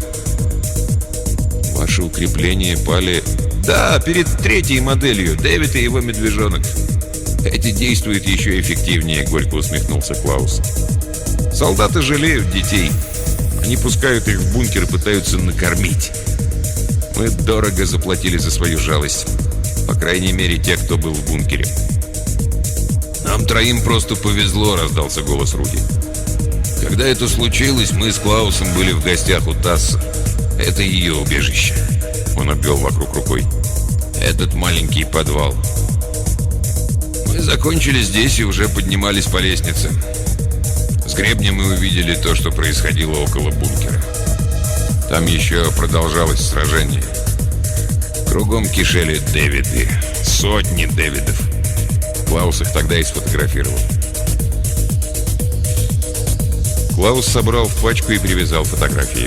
«Ваши укрепления пали...» «Да, перед третьей моделью, Дэвид и его медвежонок. Эти действуют еще эффективнее», — горько усмехнулся Клаус. «Солдаты жалеют детей. Они пускают их в бункер и пытаются накормить. Мы дорого заплатили за свою жалость. По крайней мере, те, кто был в бункере». «Нам троим просто повезло», — раздался голос Руди. «Когда это случилось, мы с Клаусом были в гостях у Тасса. Это ее убежище». Он обвел вокруг рукой. «Этот маленький подвал. Мы закончили здесь и уже поднимались по лестнице. С гребня мы увидели то, что происходило около бункера. Там еще продолжалось сражение. Кругом кишели Дэвиды. Сотни Дэвидов. Клаус их тогда и сфотографировал». Клаус собрал в пачку и привязал фотографии.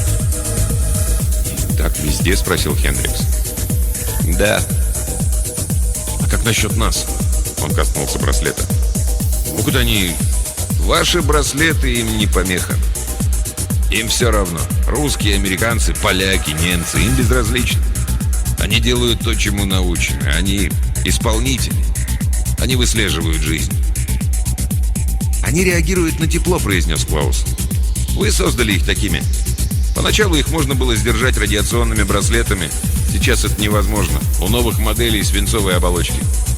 «Так везде?» — спросил Хендрикс. «Да». «А как насчет нас?» — он коснулся браслета. «Могут они...» «Ваши браслеты им не помеха. Им все равно. Русские, американцы, поляки, немцы. Им безразлично. Они делают то, чему научены. Они исполнители. Они выслеживают жизнь». «Они реагируют на тепло», — произнес Клаус. «Вы создали их такими. Поначалу их можно было сдержать радиационными браслетами. Сейчас это невозможно. У новых моделей свинцовые оболочки».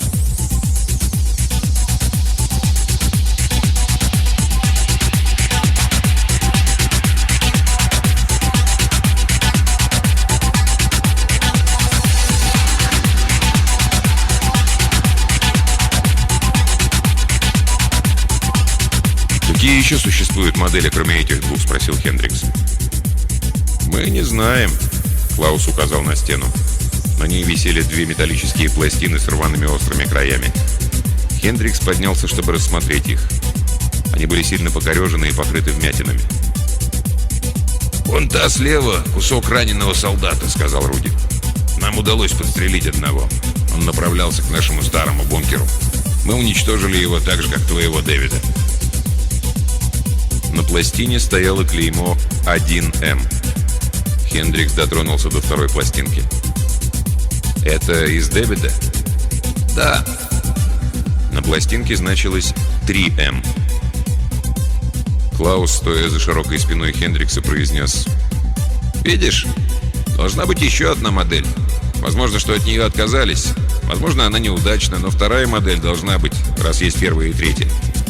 «Какие еще существуют модели, кроме этих двух?» — спросил Хендрикс. «Мы не знаем», — Клаус указал на стену. На ней висели две металлические пластины с рваными острыми краями. Хендрикс поднялся, чтобы рассмотреть их. Они были сильно покорежены и покрыты вмятинами. «Вон та слева кусок раненого солдата», — сказал Руди. «Нам удалось подстрелить одного. Он направлялся к нашему старому бункеру. Мы уничтожили его так же, как твоего Дэвида». На пластине стояло клеймо 1М. Хендрикс дотронулся до второй пластинки. «Это из Дэвида?» «Да». На пластинке значилось 3М. Клаус, стоя за широкой спиной Хендрикса, произнес: «Видишь, должна быть еще одна модель. Возможно, что от нее отказались. Возможно, она неудачна, но вторая модель должна быть, раз есть первая и третья».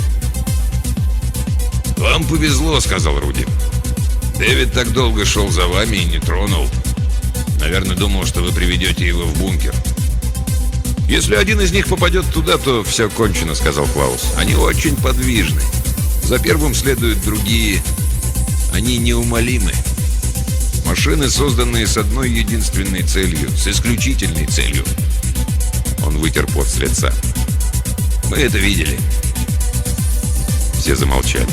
«Вам повезло», — сказал Руди. «Дэвид так долго шел за вами и не тронул. Наверное, думал, что вы приведете его в бункер». «Если один из них попадет туда, то все кончено», — сказал Клаус. «Они очень подвижны. За первым следуют другие. Они неумолимы. Машины, созданные с одной единственной целью, с исключительной целью». Он вытер пот с лица. «Мы это видели». Все замолчали.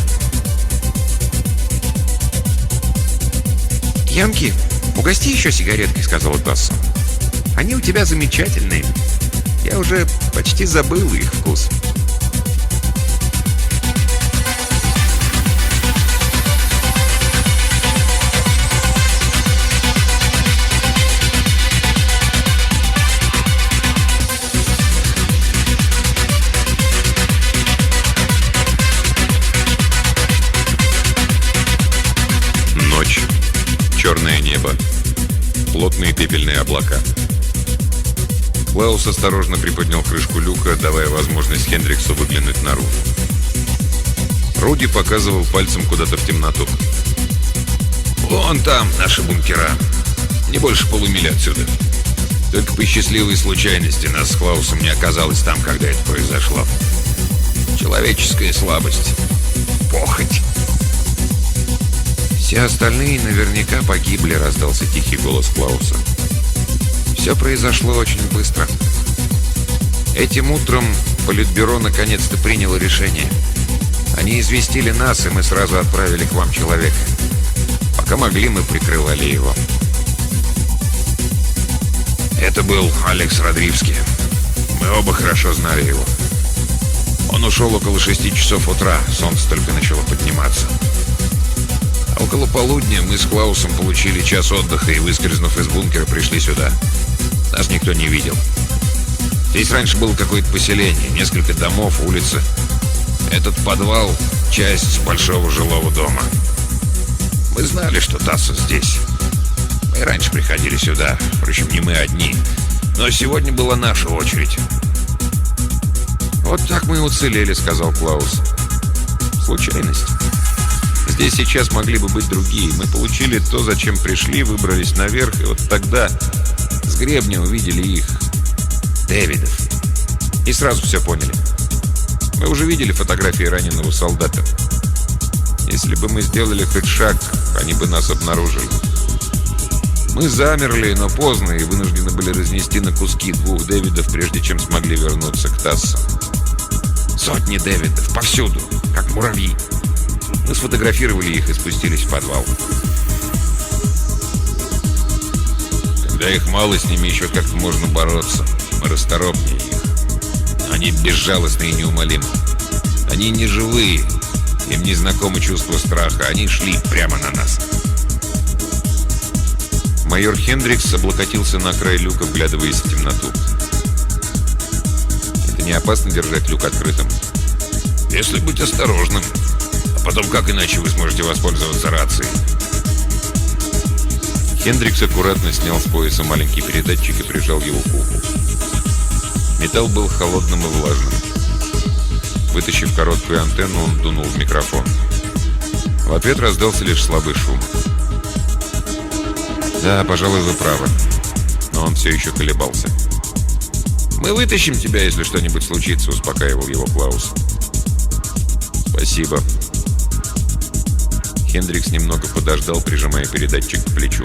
«Янки, угости еще сигареткой», — сказала Тасса. «Они у тебя замечательные. Я уже почти забыл их вкус. Ночь. Черное небо. Плотные пепельные облака. Клаус осторожно приподнял крышку люка, давая возможность Хендриксу выглянуть наружу. Руди показывал пальцем куда-то в темноту. Вон там наши бункера. Не больше полумили отсюда. Только по счастливой случайности нас с Клаусом не оказалось там, когда это произошло. Человеческая слабость. Похоть. Все остальные наверняка погибли, раздался тихий голос Клауса. Все произошло очень быстро. Этим утром Политбюро наконец-то приняло решение. Они известили нас, и мы сразу отправили к вам человека. Пока могли, мы прикрывали его. Это был Алекс Родривский. Мы оба хорошо знали его. Он ушел около 6 часов утра, солнце только начало подниматься. А около полудня мы с Клаусом получили час отдыха и, выскользнув из бункера, пришли сюда. Нас никто не видел. Здесь раньше было какое-то поселение, несколько домов, улицы. Этот подвал — часть большого жилого дома. Мы знали, что Тассо здесь. Мы раньше приходили сюда, впрочем, не мы одни. Но сегодня была наша очередь. «Вот так мы и уцелели», — сказал Клаус. «Случайность. Здесь сейчас могли бы быть другие. Мы получили то, зачем пришли, выбрались наверх, и вот тогда с гребня увидели их, Дэвидов. И сразу все поняли. Мы уже видели фотографии раненого солдата. Если бы мы сделали хоть шаг, они бы нас обнаружили. Мы замерли, но поздно, и вынуждены были разнести на куски 2 Дэвидов, прежде чем смогли вернуться к Тассо. Сотни Дэвидов, повсюду, как муравьи. Мы сфотографировали их и спустились в подвал. Когда их мало, с ними еще как-то можно бороться. Мы расторопнее их. Они безжалостны и неумолимы. Они не живые. Им не знакомо чувство страха. Они шли прямо на нас. Майор Хендрикс облокотился на край люка, вглядываясь в темноту. «Это не опасно держать люк открытым?» «Если быть осторожным. А потом, как иначе вы сможете воспользоваться рацией?» Хендрикс аккуратно снял с пояса маленький передатчик и прижал его к уху. Металл был холодным и влажным. Вытащив короткую антенну, он дунул в микрофон. В ответ раздался лишь слабый шум. «Да, пожалуй, вы правы». Но он все еще колебался. «Мы вытащим тебя, если что-нибудь случится», — успокаивал его Клаус. «Спасибо». Хендрикс немного подождал, прижимая передатчик к плечу.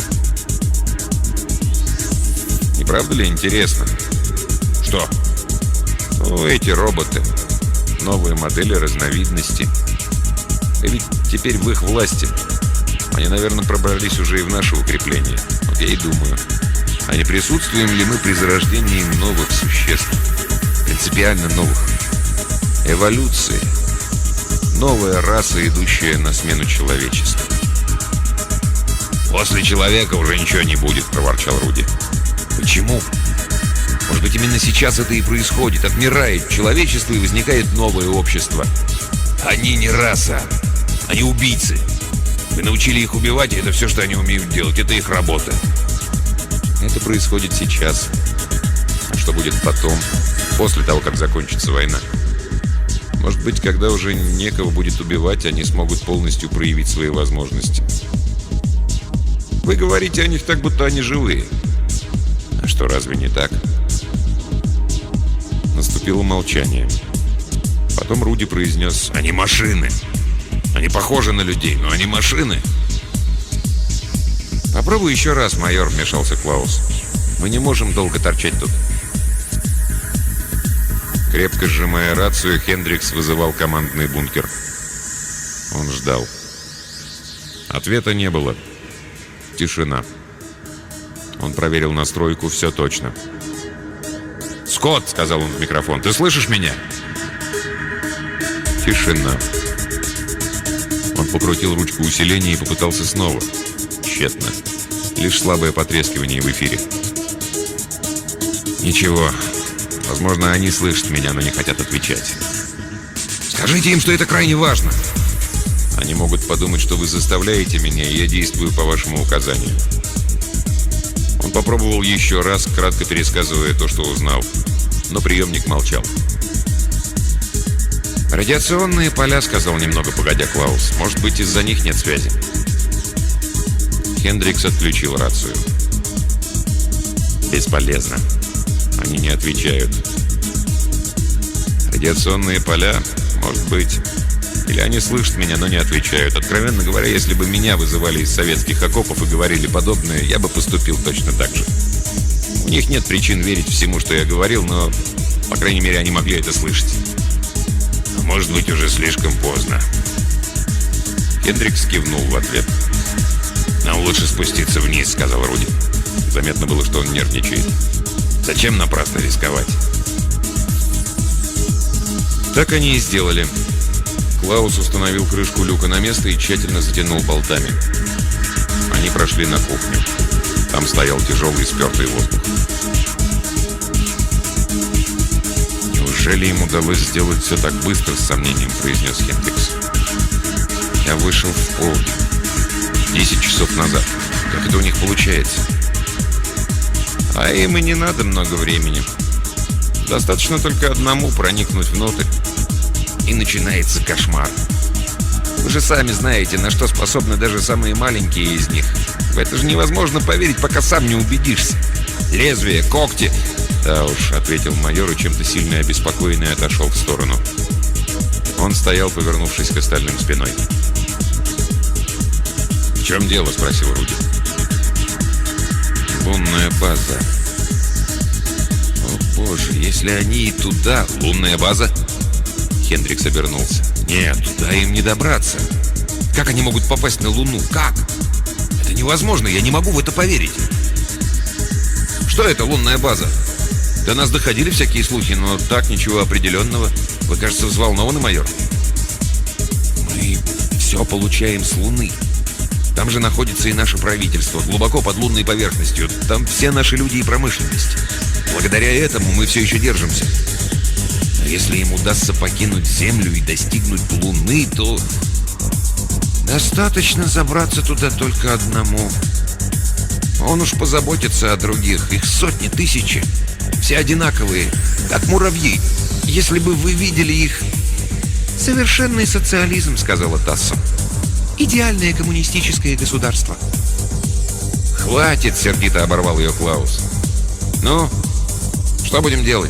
«Не правда ли интересно?» «Что?» «Ну, эти роботы. Новые модели, разновидности. И ведь теперь в их власти. Они, наверное, пробрались уже и в наше укрепление. Вот я и думаю, а не присутствуем ли мы при зарождении новых существ? Принципиально новых. Эволюции. Новая раса, идущая на смену человечеству». «После человека уже ничего не будет», — проворчал Руди. «Почему? Может быть, именно сейчас это и происходит. Отмирает человечество, и возникает новое общество. Они не раса. Они убийцы. Вы научили их убивать, и это все, что они умеют делать. Это их работа». Это происходит сейчас. А что будет потом, после того, как закончится война? Может быть, когда уже некого будет убивать, они смогут полностью проявить свои возможности. Вы говорите о них так, будто они живые. А что, разве не так? Наступило молчание. Потом Руди произнес: «Они машины. Они похожи на людей, но они машины». «Попробуй еще раз, майор», — вмешался Клаус. «Мы не можем долго торчать тут». Крепко сжимая рацию, Хендрикс вызывал командный бункер. Он ждал. Ответа не было. Тишина. Он проверил настройку, все точно. «Скотт», — сказал он в микрофон, — «ты слышишь меня?» Тишина. Он покрутил ручку усиления и попытался снова. Тщетно. Лишь слабое потрескивание в эфире. «Ничего. Возможно, они слышат меня, но не хотят отвечать. Скажите им, что это крайне важно. Они могут подумать, что вы заставляете меня, и я действую по вашему указанию». Он попробовал еще раз, кратко пересказывая то, что узнал, но приемник молчал. «Радиационные поля», — сказал немного погодя Клаус. «Может быть, из-за них нет связи». Хендрикс отключил рацию. «Бесполезно. Они не отвечают. Радиационные поля? Может быть. Или они слышат меня, но не отвечают. Откровенно говоря, если бы меня вызывали из советских окопов и говорили подобное, я бы поступил точно так же. У них нет причин верить всему, что я говорил, но, по крайней мере, они могли это слышать. А может быть, уже слишком поздно». Хендрикс кивнул в ответ. «Нам лучше спуститься вниз», — сказал Руди. Заметно было, что он нервничает. «Зачем напрасно рисковать?» Так они и сделали. Клаус установил крышку люка на место и тщательно затянул болтами. Они прошли на кухню. Там стоял тяжелый спертый воздух. «Неужели им удалось сделать все так быстро?» — с сомнением произнес Хендрикс. «Я вышел в полдень. 10 часов назад. Как это у них получается?» «А им и не надо много времени. Достаточно только одному проникнуть внутрь. И начинается кошмар. Вы же сами знаете, на что способны даже самые маленькие из них. В это же невозможно поверить, пока сам не убедишься. Лезвие, когти...» «Да уж», — ответил майор и чем-то сильно обеспокоенный отошел в сторону. Он стоял, повернувшись к остальным спиной. «В чем дело?» — спросил Руди. «Лунная база. О боже, если они и туда...» «Лунная база?» Хендрикс обернулся. «Нет, туда им не добраться. Как они могут попасть на Луну? Как? Это невозможно, я не могу в это поверить. Что это, лунная база? До нас доходили всякие слухи, но так ничего определенного. Вы, кажется, взволнованы, майор?» «Мы все получаем с Луны. Там же находится и наше правительство, глубоко под лунной поверхностью. Там все наши люди и промышленность. Благодаря этому мы все еще держимся. Но если им удастся покинуть Землю и достигнуть Луны, то достаточно забраться туда только одному. Он уж позаботится о других. Их сотни, тысячи. Все одинаковые, как муравьи. Если бы вы видели их...» «Совершенный социализм», — сказала Тассо. «Идеальное коммунистическое государство». «Хватит!» — сердито оборвал ее Клаус. «Ну, что будем делать?»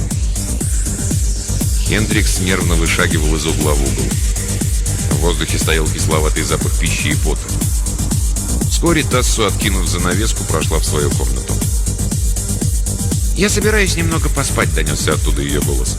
Хендрикс нервно вышагивал из угла в угол. В воздухе стоял кисловатый запах пищи и пота. Вскоре Тассо, откинув занавеску, прошла в свою комнату. «Я собираюсь немного поспать», — донесся оттуда ее голос.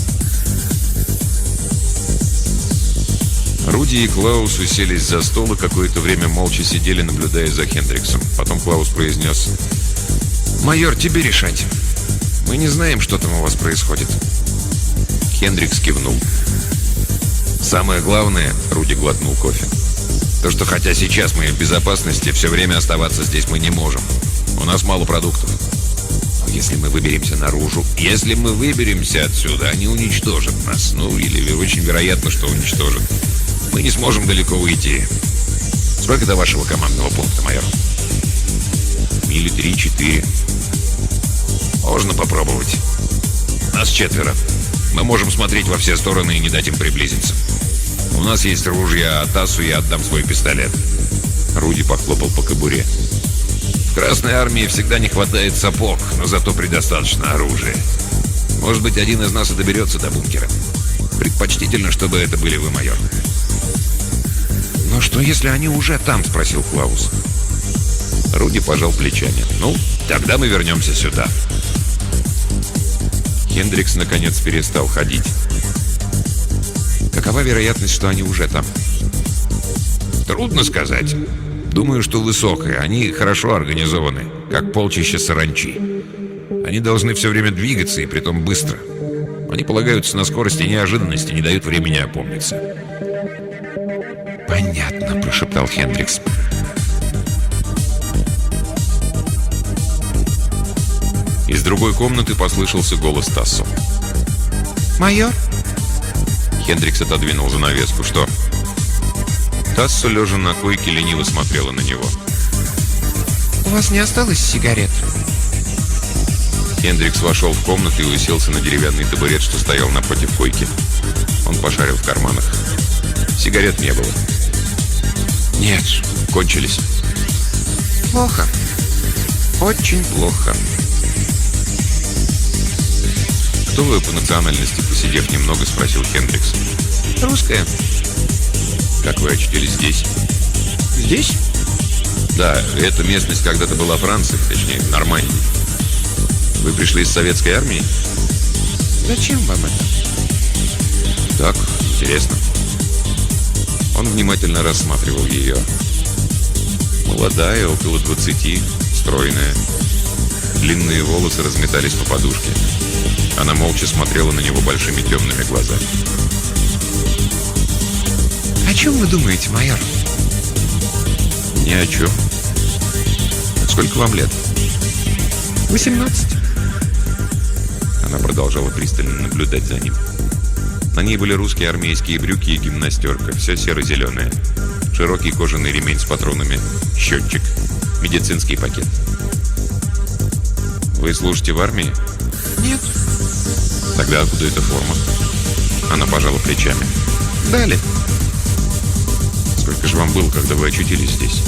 Руди и Клаус уселись за стол и какое-то время молча сидели, наблюдая за Хендриксом. Потом Клаус произнес: «Майор, тебе решать. Мы не знаем, что там у вас происходит». Хендрикс кивнул. «Самое главное», — Руди глотнул кофе, «то, что хотя сейчас мы в безопасности, все время оставаться здесь мы не можем. У нас мало продуктов. Но если мы выберемся наружу, если мы выберемся отсюда, они уничтожат нас. Ну, или очень вероятно, что уничтожат. Мы не сможем далеко уйти. Сколько до вашего командного пункта, майор?» «Мили 3-4. Можно попробовать. Нас 4. Мы можем смотреть во все стороны и не дать им приблизиться. У нас есть ружья, а Тассу я отдам свой пистолет». Руди похлопал по кобуре. «В Красной армии всегда не хватает сапог, но зато предостаточно оружия. Может быть, один из нас и доберется до бункера. Предпочтительно, чтобы это были вы, майор». «Но что, если они уже там?» — спросил Клаус. Руди пожал плечами. «Ну, тогда мы вернемся сюда». Хендрикс наконец перестал ходить. «Какова вероятность, что они уже там?» «Трудно сказать. Думаю, что высокая. Они хорошо организованы, как полчища саранчи. Они должны все время двигаться, и притом быстро. Они полагаются на скорость и неожиданность, и не дают времени опомниться. «Понятно», — прошептал Хендрикс. Из другой комнаты послышался голос Тассо. «Майор?» Хендрикс отодвинул занавеску. «Что?» Тассо, лежа на койке, лениво смотрела на него. «У вас не осталось сигарет?» Хендрикс вошел в комнату и уселся на деревянный табурет, что стоял напротив койки. Он пошарил в карманах. Сигарет не было. «Нет, кончились». «Плохо. Очень плохо». «Кто вы по национальности?» — посидев немного, спросил Хендрикс. «Русская». «Как вы очутились здесь?» «Здесь?» «Да, эта местность когда-то была Францией, точнее, Нормандией. Вы пришли из советской армии?» «Зачем вам это?» «Так, интересно». Он внимательно рассматривал ее. Молодая, около 20, стройная. Длинные волосы разметались по подушке. Она молча смотрела на него большими темными глазами. «О чем вы думаете, майор?» «Ни о чем. Сколько вам лет?» 18. Она продолжала пристально наблюдать за ним. На ней были русские армейские брюки и гимнастерка, все серо-зеленое. Широкий кожаный ремень с патронами, счетчик, медицинский пакет. «Вы служите в армии?» «Нет». «Тогда откуда эта форма?» Она пожала плечами. «Дали». «Сколько же вам было, когда вы очутились здесь?»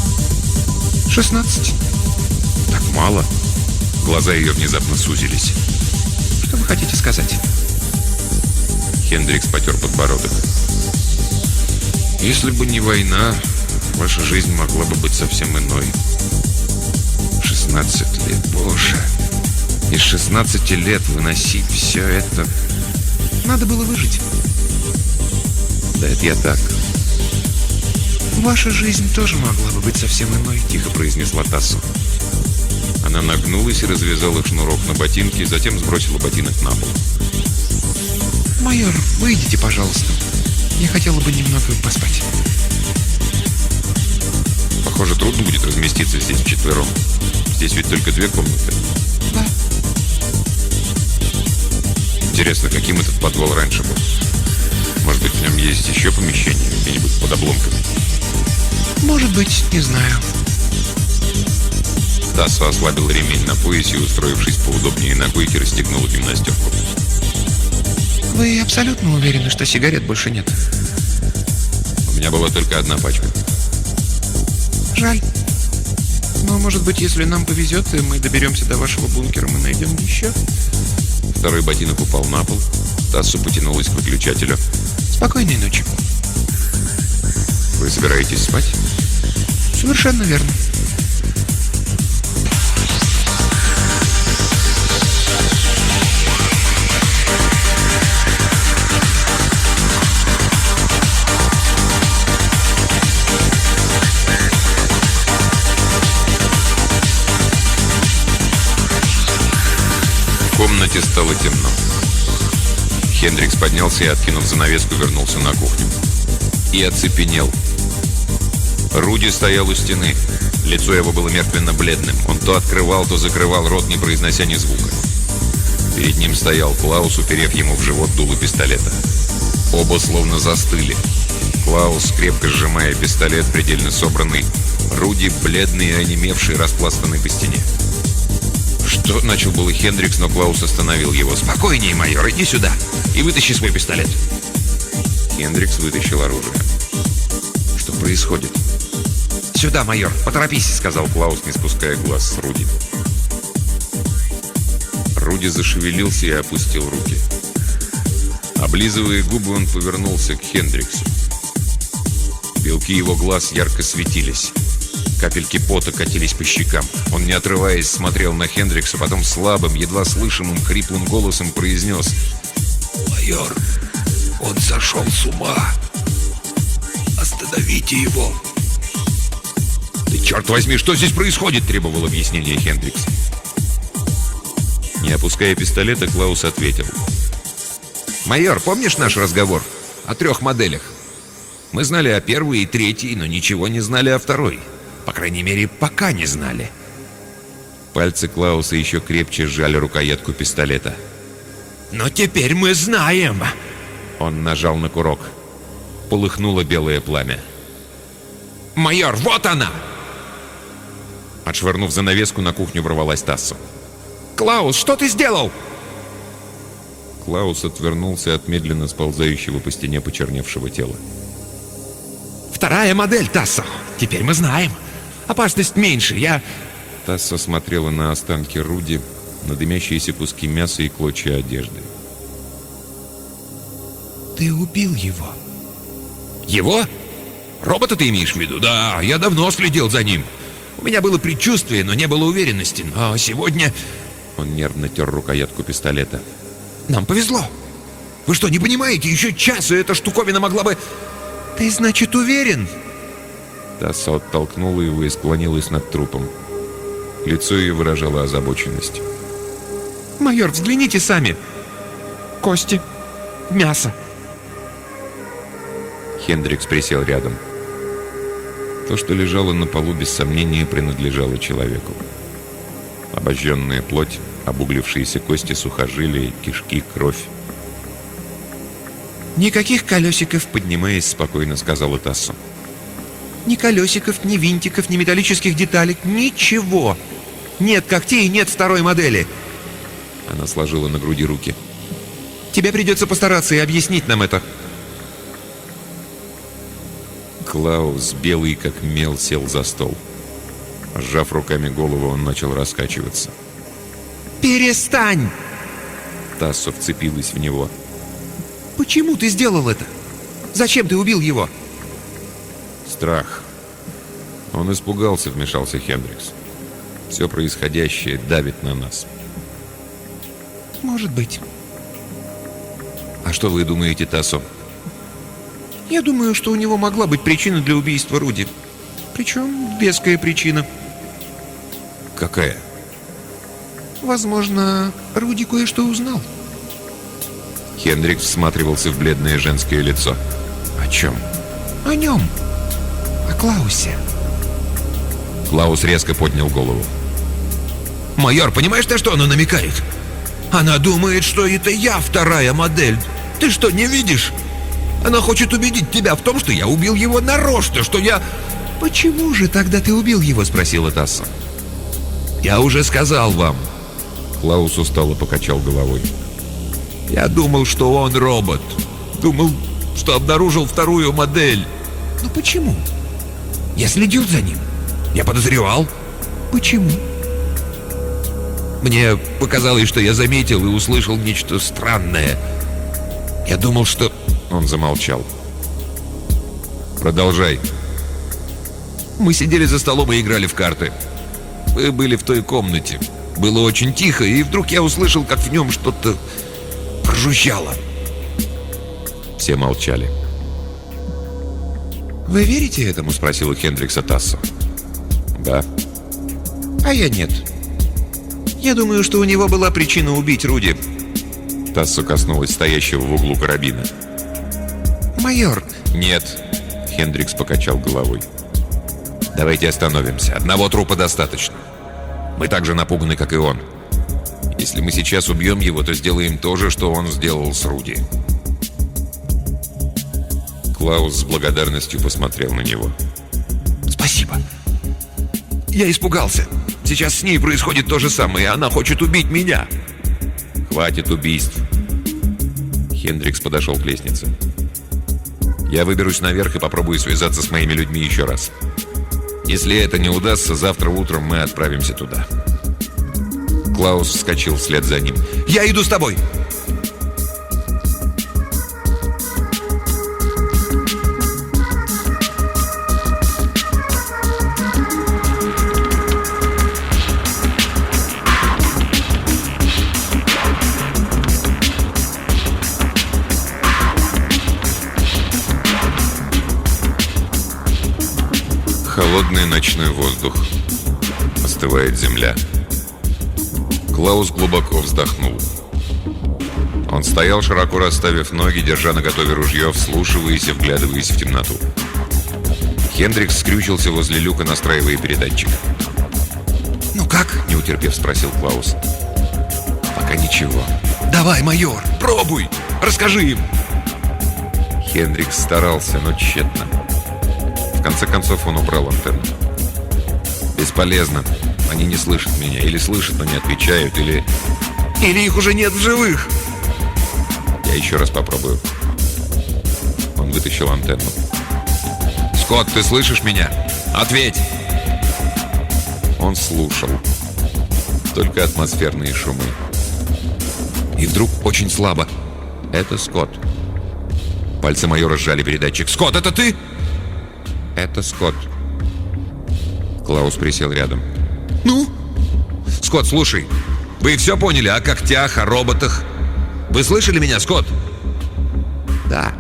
16. «Так мало?» Глаза ее внезапно сузились. Что вы хотите сказать?» Хендрикс потер подбородок. «Если бы не война, ваша жизнь могла бы быть совсем иной. 16 лет, боже! Из 16 лет выносить все это... Надо было выжить. Да это я так». «Ваша жизнь тоже могла бы быть совсем иной», — Тихо произнесла Тассо. Она нагнулась и развязала шнурок на ботинке, затем сбросила ботинок на пол. «Майор, выйдите, пожалуйста. Я хотела бы немного поспать». Похоже, трудно будет разместиться здесь вчетвером. Здесь ведь только 2 комнаты. «Да». Интересно, каким этот подвал раньше был? Может быть, в нем есть еще помещение, где-нибудь под обломками? «Может быть, не знаю». Тассо ослабил ремень на поясе и, устроившись поудобнее на койке, расстегнула гимнастерку. «Вы абсолютно уверены, что сигарет больше нет?» У меня была только одна пачка. «Жаль. Но, может быть, если нам повезет, и мы доберемся до вашего бункера, мы найдем еще». Второй ботинок упал на пол. Тассо потянулась к выключателю. «Спокойной ночи». Вы собираетесь спать? «Совершенно верно». В комнате стало темно. Хендрикс поднялся и, откинув занавеску, вернулся на кухню. И оцепенел. Руди стоял у стены. Лицо его было мертвенно-бледным. Он то открывал, то закрывал рот, не произнося ни звука. Перед ним стоял Клаус, уперев ему в живот дуло пистолета. Оба словно застыли. Клаус, крепко сжимая пистолет, предельно собранный. Руди, бледный и онемевший, распластанный по стене. «Что?» — начал было Хендрикс, но Клаус остановил его. «Спокойнее, майор, иди сюда и вытащи свой пистолет». Хендрикс вытащил оружие. «Что происходит?» «Сюда, майор, поторопись», — сказал Клаус, не спуская глаз с Руди. Руди зашевелился и опустил руки. Облизывая губы, он повернулся к Хендриксу. Белки его глаз ярко светились. Капельки пота катились по щекам. Он, не отрываясь, смотрел на Хендрикса, потом слабым, едва слышимым, хриплым голосом произнес: «Майор, он сошел с ума. Остановите его!» «Ты, черт возьми, что здесь происходит?» — требовал объяснения Хендрикс. Не опуская пистолета, Клаус ответил. «Майор, помнишь наш разговор о 3 моделях? Мы знали о первой и третьей, но ничего не знали о второй. По крайней мере, пока не знали». Пальцы Клауса еще крепче сжали рукоятку пистолета. «Но теперь мы знаем!» Он нажал на курок. Полыхнуло белое пламя. «Майор, вот она!» Отшвырнув занавеску, на кухню ворвалась Тассо. «Клаус, что ты сделал?» Клаус отвернулся от медленно сползающего по стене почерневшего тела. «Вторая модель, Тассо. Теперь мы знаем. Опасность меньше. Тассо смотрела на останки Руди, на дымящиеся куски мяса и клочья одежды. «Ты убил его». «Его? Робота ты имеешь в виду? Да, я давно следил за ним. У меня было предчувствие, но не было уверенности. Но сегодня...» Он нервно тер рукоятку пистолета. «Нам повезло. Вы что, не понимаете? Еще час, и эта штуковина могла бы...» «Ты, значит, уверен?» Тассо оттолкнула его и склонилась над трупом. Лицо ее выражало озабоченность. «Майор, взгляните сами. Кости, мясо». Хендрикс присел рядом. То, что лежало на полу, без сомнения, принадлежало человеку. Обожженная плоть, обуглившиеся кости, сухожилия, кишки, кровь. «Никаких колесиков», — поднимаясь, спокойно сказала Тассо. «Ни колесиков, ни винтиков, ни металлических деталек, ничего. Нет когтей, нет второй модели». Она сложила на груди руки. «Тебе придется постараться и объяснить нам это». Клаус, белый как мел, сел за стол. Сжав руками голову, он начал раскачиваться. «Перестань!» Тассо вцепилась в него. «Почему ты сделал это? Зачем ты убил его?» Страх. Он испугался, вмешался Хендрикс. Все происходящее давит на нас. «Может быть». А что вы думаете, Тассо? «Я думаю, что у него могла быть причина для убийства Руди. Причем веская причина». Какая? «Возможно, Руди кое-что узнал». Хендрикс всматривался в бледное женское лицо. О чем? «О нем. О Клаусе». Клаус резко поднял голову. «Майор, понимаешь, на что она намекает? Она думает, что это я вторая модель. Ты что, не видишь? Она хочет убедить тебя в том, что я убил его нарочно, что я...» «Почему же тогда ты убил его?» — спросила Тассо. «Я уже сказал вам». Клаус устало покачал головой. «Я думал, что он робот. Думал, что обнаружил вторую модель». «Но почему?» «Я следил за ним. Я подозревал». «Почему?» «Мне показалось, что я заметил и услышал нечто странное. Я думал, что...» Он замолчал. Продолжай. «Мы сидели за столом и играли в карты. Вы были в той комнате. Было очень тихо, и вдруг я услышал, как в нем что-то прожужжало». Все молчали. «Вы верите этому?» — спросила Хендрикса Тассо. Да. «А я нет. Я думаю, что у него была причина убить Руди». Тассо коснулась стоящего в углу карабина. «Майор!» Нет. Хендрикс покачал головой. Давайте остановимся. Одного трупа достаточно. Мы так же напуганы, как и он. Если мы сейчас убьем его, то сделаем то же, что он сделал с Руди. Клаус с благодарностью посмотрел на него. «Спасибо. Я испугался. Сейчас с ней происходит то же самое, и она хочет убить меня». Хватит убийств. Хендрикс подошел к лестнице. Я выберусь наверх и попробую связаться с моими людьми еще раз. Если это не удастся, завтра утром мы отправимся туда. Клаус вскочил вслед за ним. «Я иду с тобой!» Холодный ночной воздух. Остывает земля. Клаус глубоко вздохнул. Он стоял, широко расставив ноги, держа наготове ружье, вслушиваясь и вглядываясь в темноту. Хендрикс скрючился возле люка, настраивая передатчик. «Ну как?» — Не утерпев, спросил Клаус. «Пока ничего». «Давай, майор, пробуй! Расскажи им!» Хендрикс старался, но тщетно. В конце концов он убрал антенну. «Бесполезно. Они не слышат меня. Или слышат, но не отвечают, или...» «Или их уже нет в живых!» «Я еще раз попробую». Он вытащил антенну. «Скотт, ты слышишь меня? Ответь!» Он слушал. Только атмосферные шумы. И вдруг очень слабо. «Это Скотт». Пальцы майора сжали передатчик. «Скотт, это ты?» «Это Скотт». Клаус присел рядом. «Ну?» «Скотт, слушай, вы все поняли о когтях, о роботах? Вы слышали меня, Скотт?» «Да».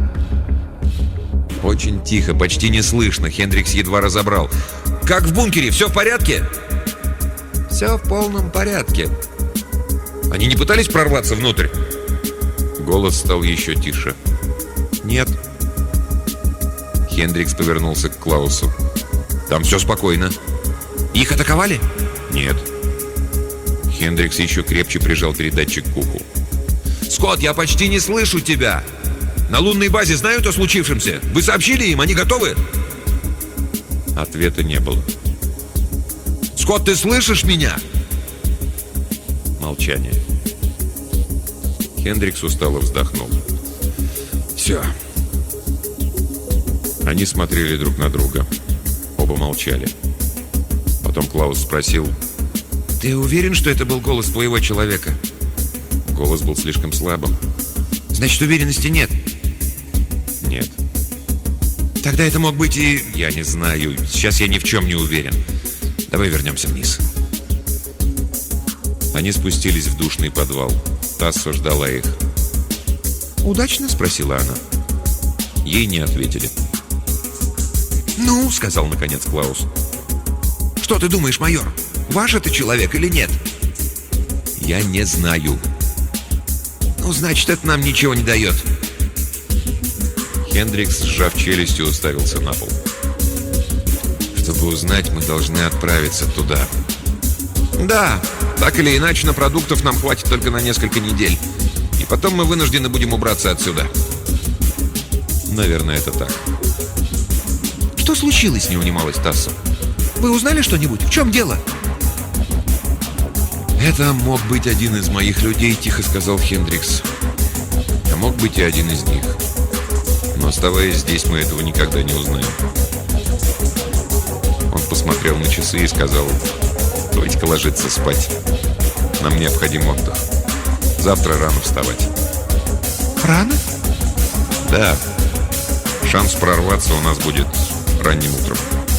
Очень тихо, почти не слышно. Хендрикс едва разобрал. «Как в бункере? Все в порядке?» «Все в полном порядке». «Они не пытались прорваться внутрь?» Голос стал еще тише. «Нет». Хендрикс повернулся к Клаусу. «Там все спокойно». «Их атаковали?» «Нет». Хендрикс еще крепче прижал передатчик к уху. «Скотт, я почти не слышу тебя! На лунной базе знают о случившемся? Вы сообщили им? Они готовы?» Ответа не было. «Скотт, ты слышишь меня?» Молчание. Хендрикс устало вздохнул. «Все». Они смотрели друг на друга. Оба молчали. Потом Клаус спросил: «Ты уверен, что это был голос твоего человека?» Голос был слишком слабым. «Значит, уверенности нет?» «Нет». «Тогда это мог быть и...» «Я не знаю. Сейчас я ни в чем не уверен. Давай вернемся вниз». Они спустились в душный подвал. Тассо ждала их. «Удачно?» — спросила она. Ей не ответили. «Ну?» — Сказал наконец Клаус. «Что ты думаешь, майор? Ваш это человек или нет?» «Я не знаю». «Ну, значит, это нам ничего не дает». Хендрикс, сжав челюстью, уставился на пол. «Чтобы узнать, мы должны отправиться туда». «Да, так или иначе, на продуктов нам хватит только на несколько недель. И потом мы вынуждены будем убраться отсюда». «Наверное, это так». «Что случилось?» — Не унималась Тассо. «Вы узнали что-нибудь? В чем дело?» «Это мог быть один из моих людей», — тихо сказал Хендрикс. «А мог быть и один из них. Но оставаясь здесь, мы этого никогда не узнаем». Он посмотрел на часы и сказал: «Давайте-ка ложиться спать. Нам необходим отдых. Завтра рано вставать». «Рано?» «Да. Шанс прорваться у нас будет ранним утром».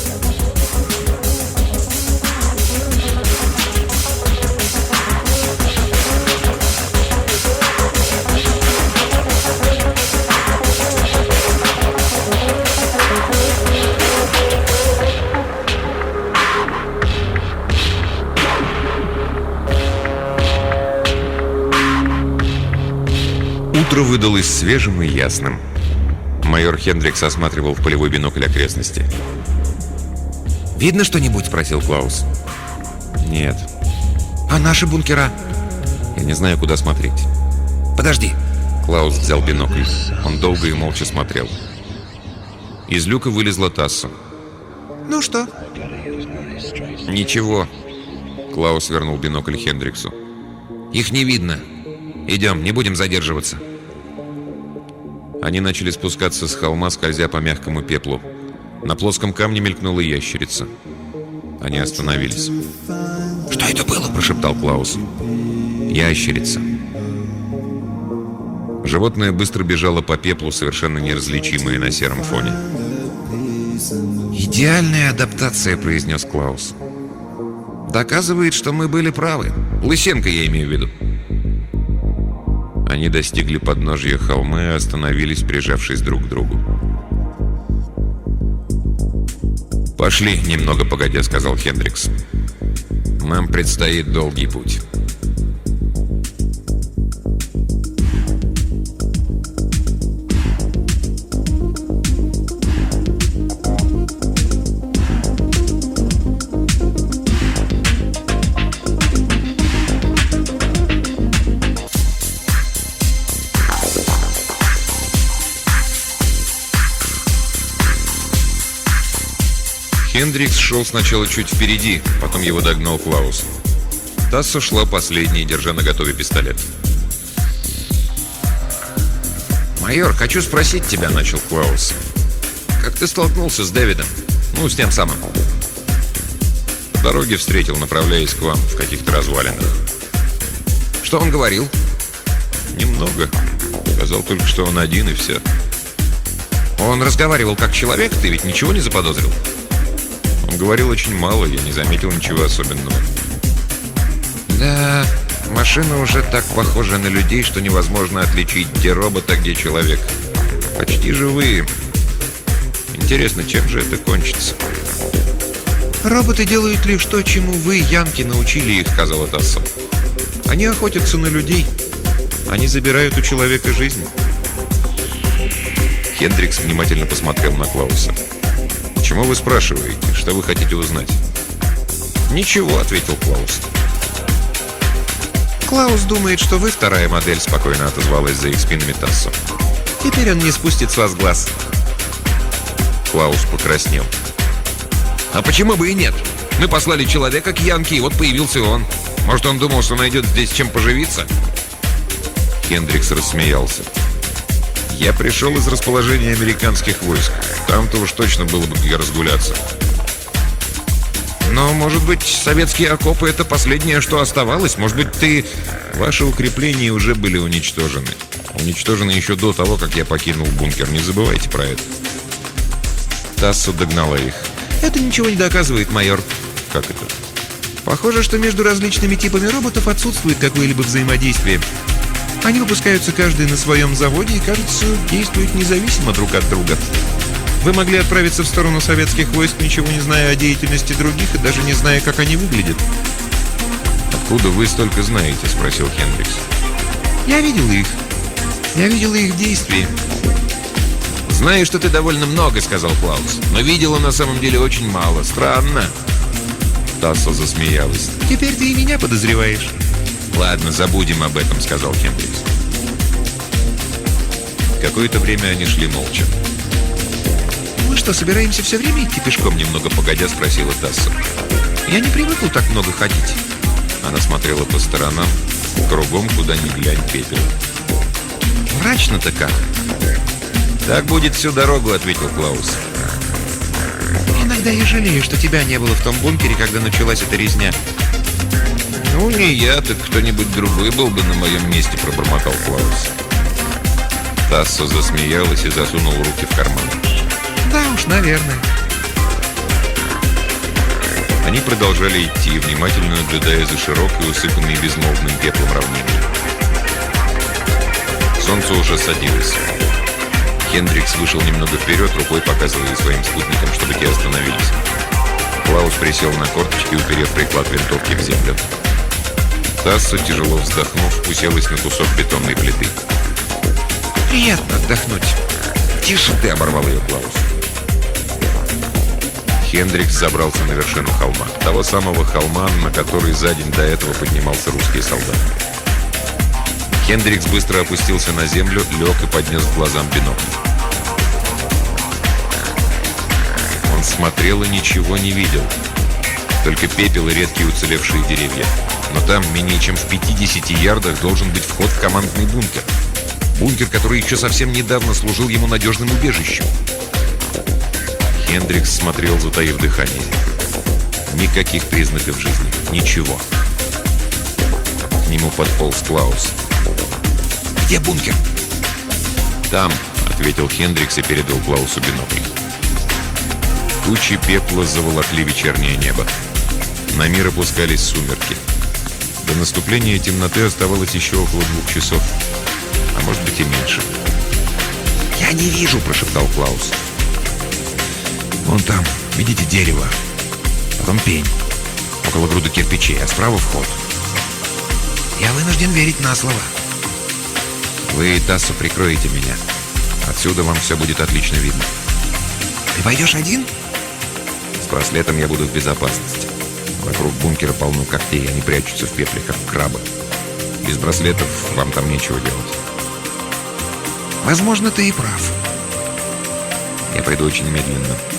Утро выдалось свежим и ясным. Майор Хендрикс осматривал в полевой бинокль окрестности. «Видно что-нибудь?» — Спросил Клаус. «Нет. «А наши бункера?» Я не знаю, куда смотреть». «Подожди». Клаус взял бинокль. Он долго и молча смотрел. Из люка вылезла Тассо. «Ну что?» «Ничего». Клаус вернул бинокль Хендриксу. «Их не видно. Идем, не будем задерживаться». Они начали спускаться с холма, скользя по мягкому пеплу. На плоском камне мелькнула ящерица. Они остановились. «Что это было?» — прошептал Клаус. «Ящерица». Животное быстро бежало по пеплу, совершенно неразличимое на сером фоне. «Идеальная адаптация», — произнес Клаус. «Доказывает, что мы были правы. Лысенко, я имею в виду». Они достигли подножья холма и остановились, прижавшись друг к другу. «Пошли, немного погодя», — сказал Хендрикс. «Нам предстоит долгий путь». Хендрикс шел сначала чуть впереди, потом его догнал Клаус. Тассо шла последней, держа наготове пистолет. «Майор, хочу спросить тебя», — начал Клаус. «Как ты столкнулся с Дэвидом? Ну, с тем самым». «По дороге встретил, направляясь к вам в каких-то развалинах». «Что он говорил?» «Немного. Сказал только, что он один, и все». «Он разговаривал как человек? Ты ведь ничего не заподозрил?» «Он говорил очень мало, я не заметил ничего особенного». «Да, машина уже так похожа на людей, что невозможно отличить, где робот, а где человек. Почти живые. Интересно, чем же это кончится?» «Роботы делают лишь то, чему вы, янки, научили их», — сказала Тассо. «Они охотятся на людей. Они забирают у человека жизнь». Хендрикс внимательно посмотрел на Клауса. «Почему вы спрашиваете? Что вы хотите узнать?» «Ничего», — ответил Клаус. «Клаус думает, что вы вторая модель», — спокойно отозвалась за их спинами Тассо. «Теперь он не спустит с вас глаз». Клаус покраснел. «А почему бы и нет? Мы послали человека к Янке, и вот появился он. Может, он думал, что найдет здесь чем поживиться?» Хендрикс рассмеялся. «Я пришел из расположения американских войск. Там-то уж точно было бы где разгуляться». «Но, может быть, советские окопы — это последнее, что оставалось? Может быть, ты...» «Ваши укрепления уже были уничтожены. Уничтожены еще до того, как я покинул бункер. Не забывайте про это». Тассо догнала их. «Это ничего не доказывает, майор». «Как это?» «Похоже, что между различными типами роботов отсутствует какое-либо взаимодействие. Они выпускаются каждый на своем заводе и, кажется, действуют независимо друг от друга. Вы могли отправиться в сторону советских войск, ничего не зная о деятельности других и даже не зная, как они выглядят». «Откуда вы столько знаете?» — спросил Хендрикс. «Я видел их. Я видел их в действии». «Знаю, что ты довольно много», — сказал Клаус. «Но видела на самом деле очень мало. Странно». Тассо засмеялась. «Теперь ты и меня подозреваешь». «Ладно, забудем об этом», — сказал Хендрикс. Какое-то время они шли молча. «Мы что, собираемся все время идти пешком?» — немного погодя спросила Тассо. «Я не привыкла так много ходить». Она смотрела по сторонам, кругом, куда ни глянь, пепел. «Мрачно-то как?» «Так будет всю дорогу», — ответил Клаус. «Иногда я жалею, что тебя не было в том бункере, когда началась эта резня». «Ну, не я, так кто-нибудь другой был бы на моем месте», — пробормотал Клаус. Тассо засмеялась и засунула руки в карман. «Да уж, наверное». Они продолжали идти, внимательно наблюдая за широкой, усыпанной безмолвным пеплом равниной. Солнце уже садилось. Хендрикс вышел немного вперед, рукой показывая своим спутникам, чтобы те остановились. Клаус присел на корточки, уперев приклад винтовки в землю. Тассо, тяжело вздохнув, уселась на кусок бетонной плиты. «Приятно отдохнуть». «Тише ты!» — оборвал ее Клаус. Хендрикс забрался на вершину холма. Того самого холма, на который за день до этого поднимался русский солдат. Хендрикс быстро опустился на землю, лег и поднес к глазам бинокль. Он смотрел и ничего не видел. Только пепел и редкие уцелевшие деревья. Но там, менее чем в 50 ярдах, должен быть вход в командный бункер. Бункер, который еще совсем недавно служил ему надежным убежищем. Хендрикс смотрел, затаив дыхание. Никаких признаков жизни. Ничего. К нему подполз Клаус. «Где бункер?» «Там», — ответил Хендрикс и передал Клаусу бинокль. Тучи пепла заволокли вечернее небо. На мир опускались сумерки. До наступления темноты оставалось еще около 2 часов. А может быть и меньше. «Я не вижу», — прошептал Клаус. «Вон там, видите, дерево. Потом пень. Около груды кирпичей, а справа вход». «Я вынужден верить на слово». «Вы, Тассо, прикроете меня. Отсюда вам все будет отлично видно». «Ты пойдешь один?» «С браслетом я буду в безопасности. Вокруг бункера полно когтей, они прячутся в пепле, как крабы. Без браслетов вам там нечего делать». «Возможно, ты и прав». «Я пойду очень медленно.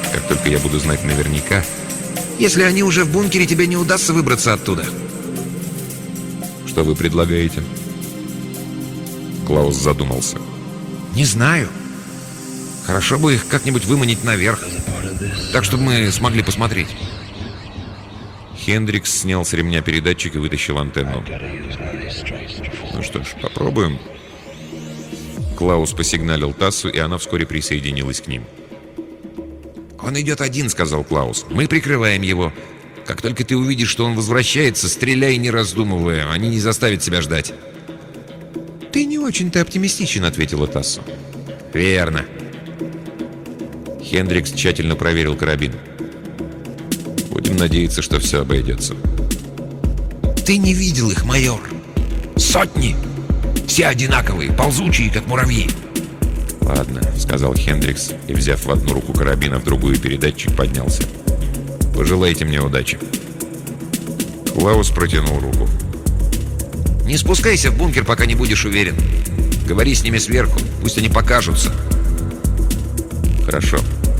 как только я буду знать наверняка. Если они уже в бункере, тебе не удастся выбраться оттуда. Что вы предлагаете? Клаус задумался. Не знаю. Хорошо бы их как-нибудь выманить наверх, так, чтобы мы смогли посмотреть. Хендрикс снял с ремня передатчик и вытащил антенну. Ну что ж, попробуем. Клаус посигналил Тассу, и она вскоре присоединилась к ним. «Он идет один», — сказал Клаус. «Мы прикрываем его. Как только ты увидишь, что он возвращается, стреляй, не раздумывая. Они не заставят себя ждать». «Ты не очень-то оптимистичен», — ответила Тасса. «Верно». Хендрикс тщательно проверил карабин. «Будем надеяться, что все обойдется». «Ты не видел их, майор. Сотни. Все одинаковые, ползучие, как муравьи». «Ладно», — сказал Хендрикс, и, взяв в одну руку карабин, а в другую передатчик, поднялся. «Пожелайте мне удачи». Клаус протянул руку. «Не спускайся в бункер, пока не будешь уверен. Говори с ними сверху, пусть они покажутся». «Хорошо.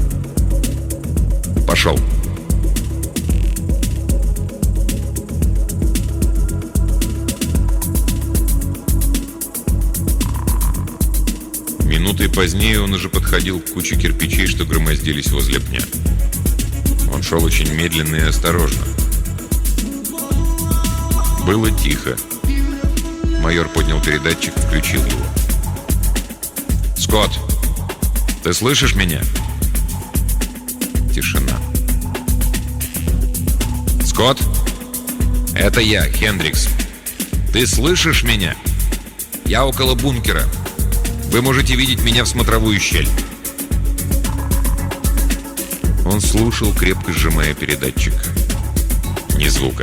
Пошел». Минутой позднее он уже подходил к куче кирпичей, что громоздились возле пня. Он шел очень медленно и осторожно. Было тихо. Майор поднял передатчик и включил его. «Скотт, ты слышишь меня?» Тишина. «Скотт, это я, Хендрикс. Ты слышишь меня? Я около бункера. Вы можете видеть меня в смотровую щель». Он слушал, крепко сжимая передатчик. Ни звука.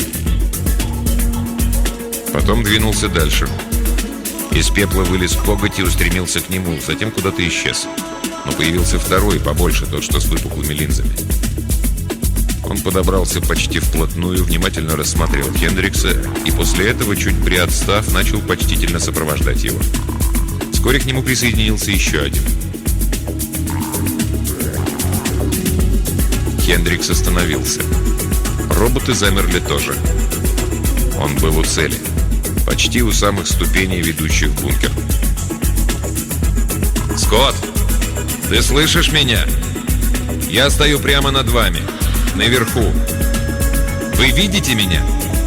Потом двинулся дальше. Из пепла вылез коготь и устремился к нему, затем куда-то исчез. Но появился второй, побольше, тот, что с выпуклыми линзами. Он подобрался почти вплотную, внимательно рассматривал Хендрикса и после этого, чуть приотстав, начал почтительно сопровождать его. Вскоре к нему присоединился еще один. Хендрикс остановился. Роботы замерли тоже. Он был у цели. Почти у самых ступеней, ведущих в бункер. «Скотт, ты слышишь меня? Я стою прямо над вами, наверху. Вы видите меня?»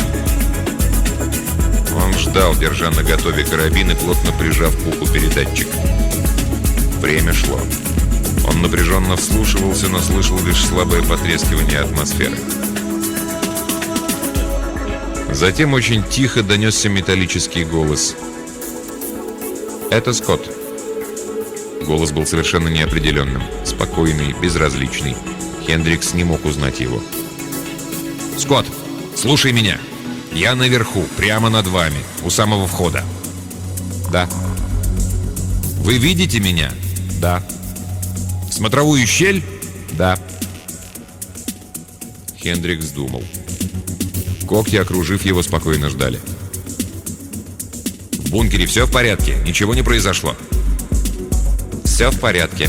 Он ждал, держа наготове карабин и плотно прижав к уху передатчик. Время шло. Он напряженно вслушивался, но слышал лишь слабое потрескивание атмосферы. Затем очень тихо донесся металлический голос. «Это Скотт». Голос был совершенно неопределенным, спокойный, безразличный. Хендрикс не мог узнать его. «Скотт, слушай меня. Я наверху, прямо над вами, у самого входа». «Да». «Вы видите меня?» «Да». «Смотровую щель?» «Да». Хендрикс думал. Когти, окружив его, спокойно ждали. «В бункере все в порядке? Ничего не произошло?» «Все в порядке».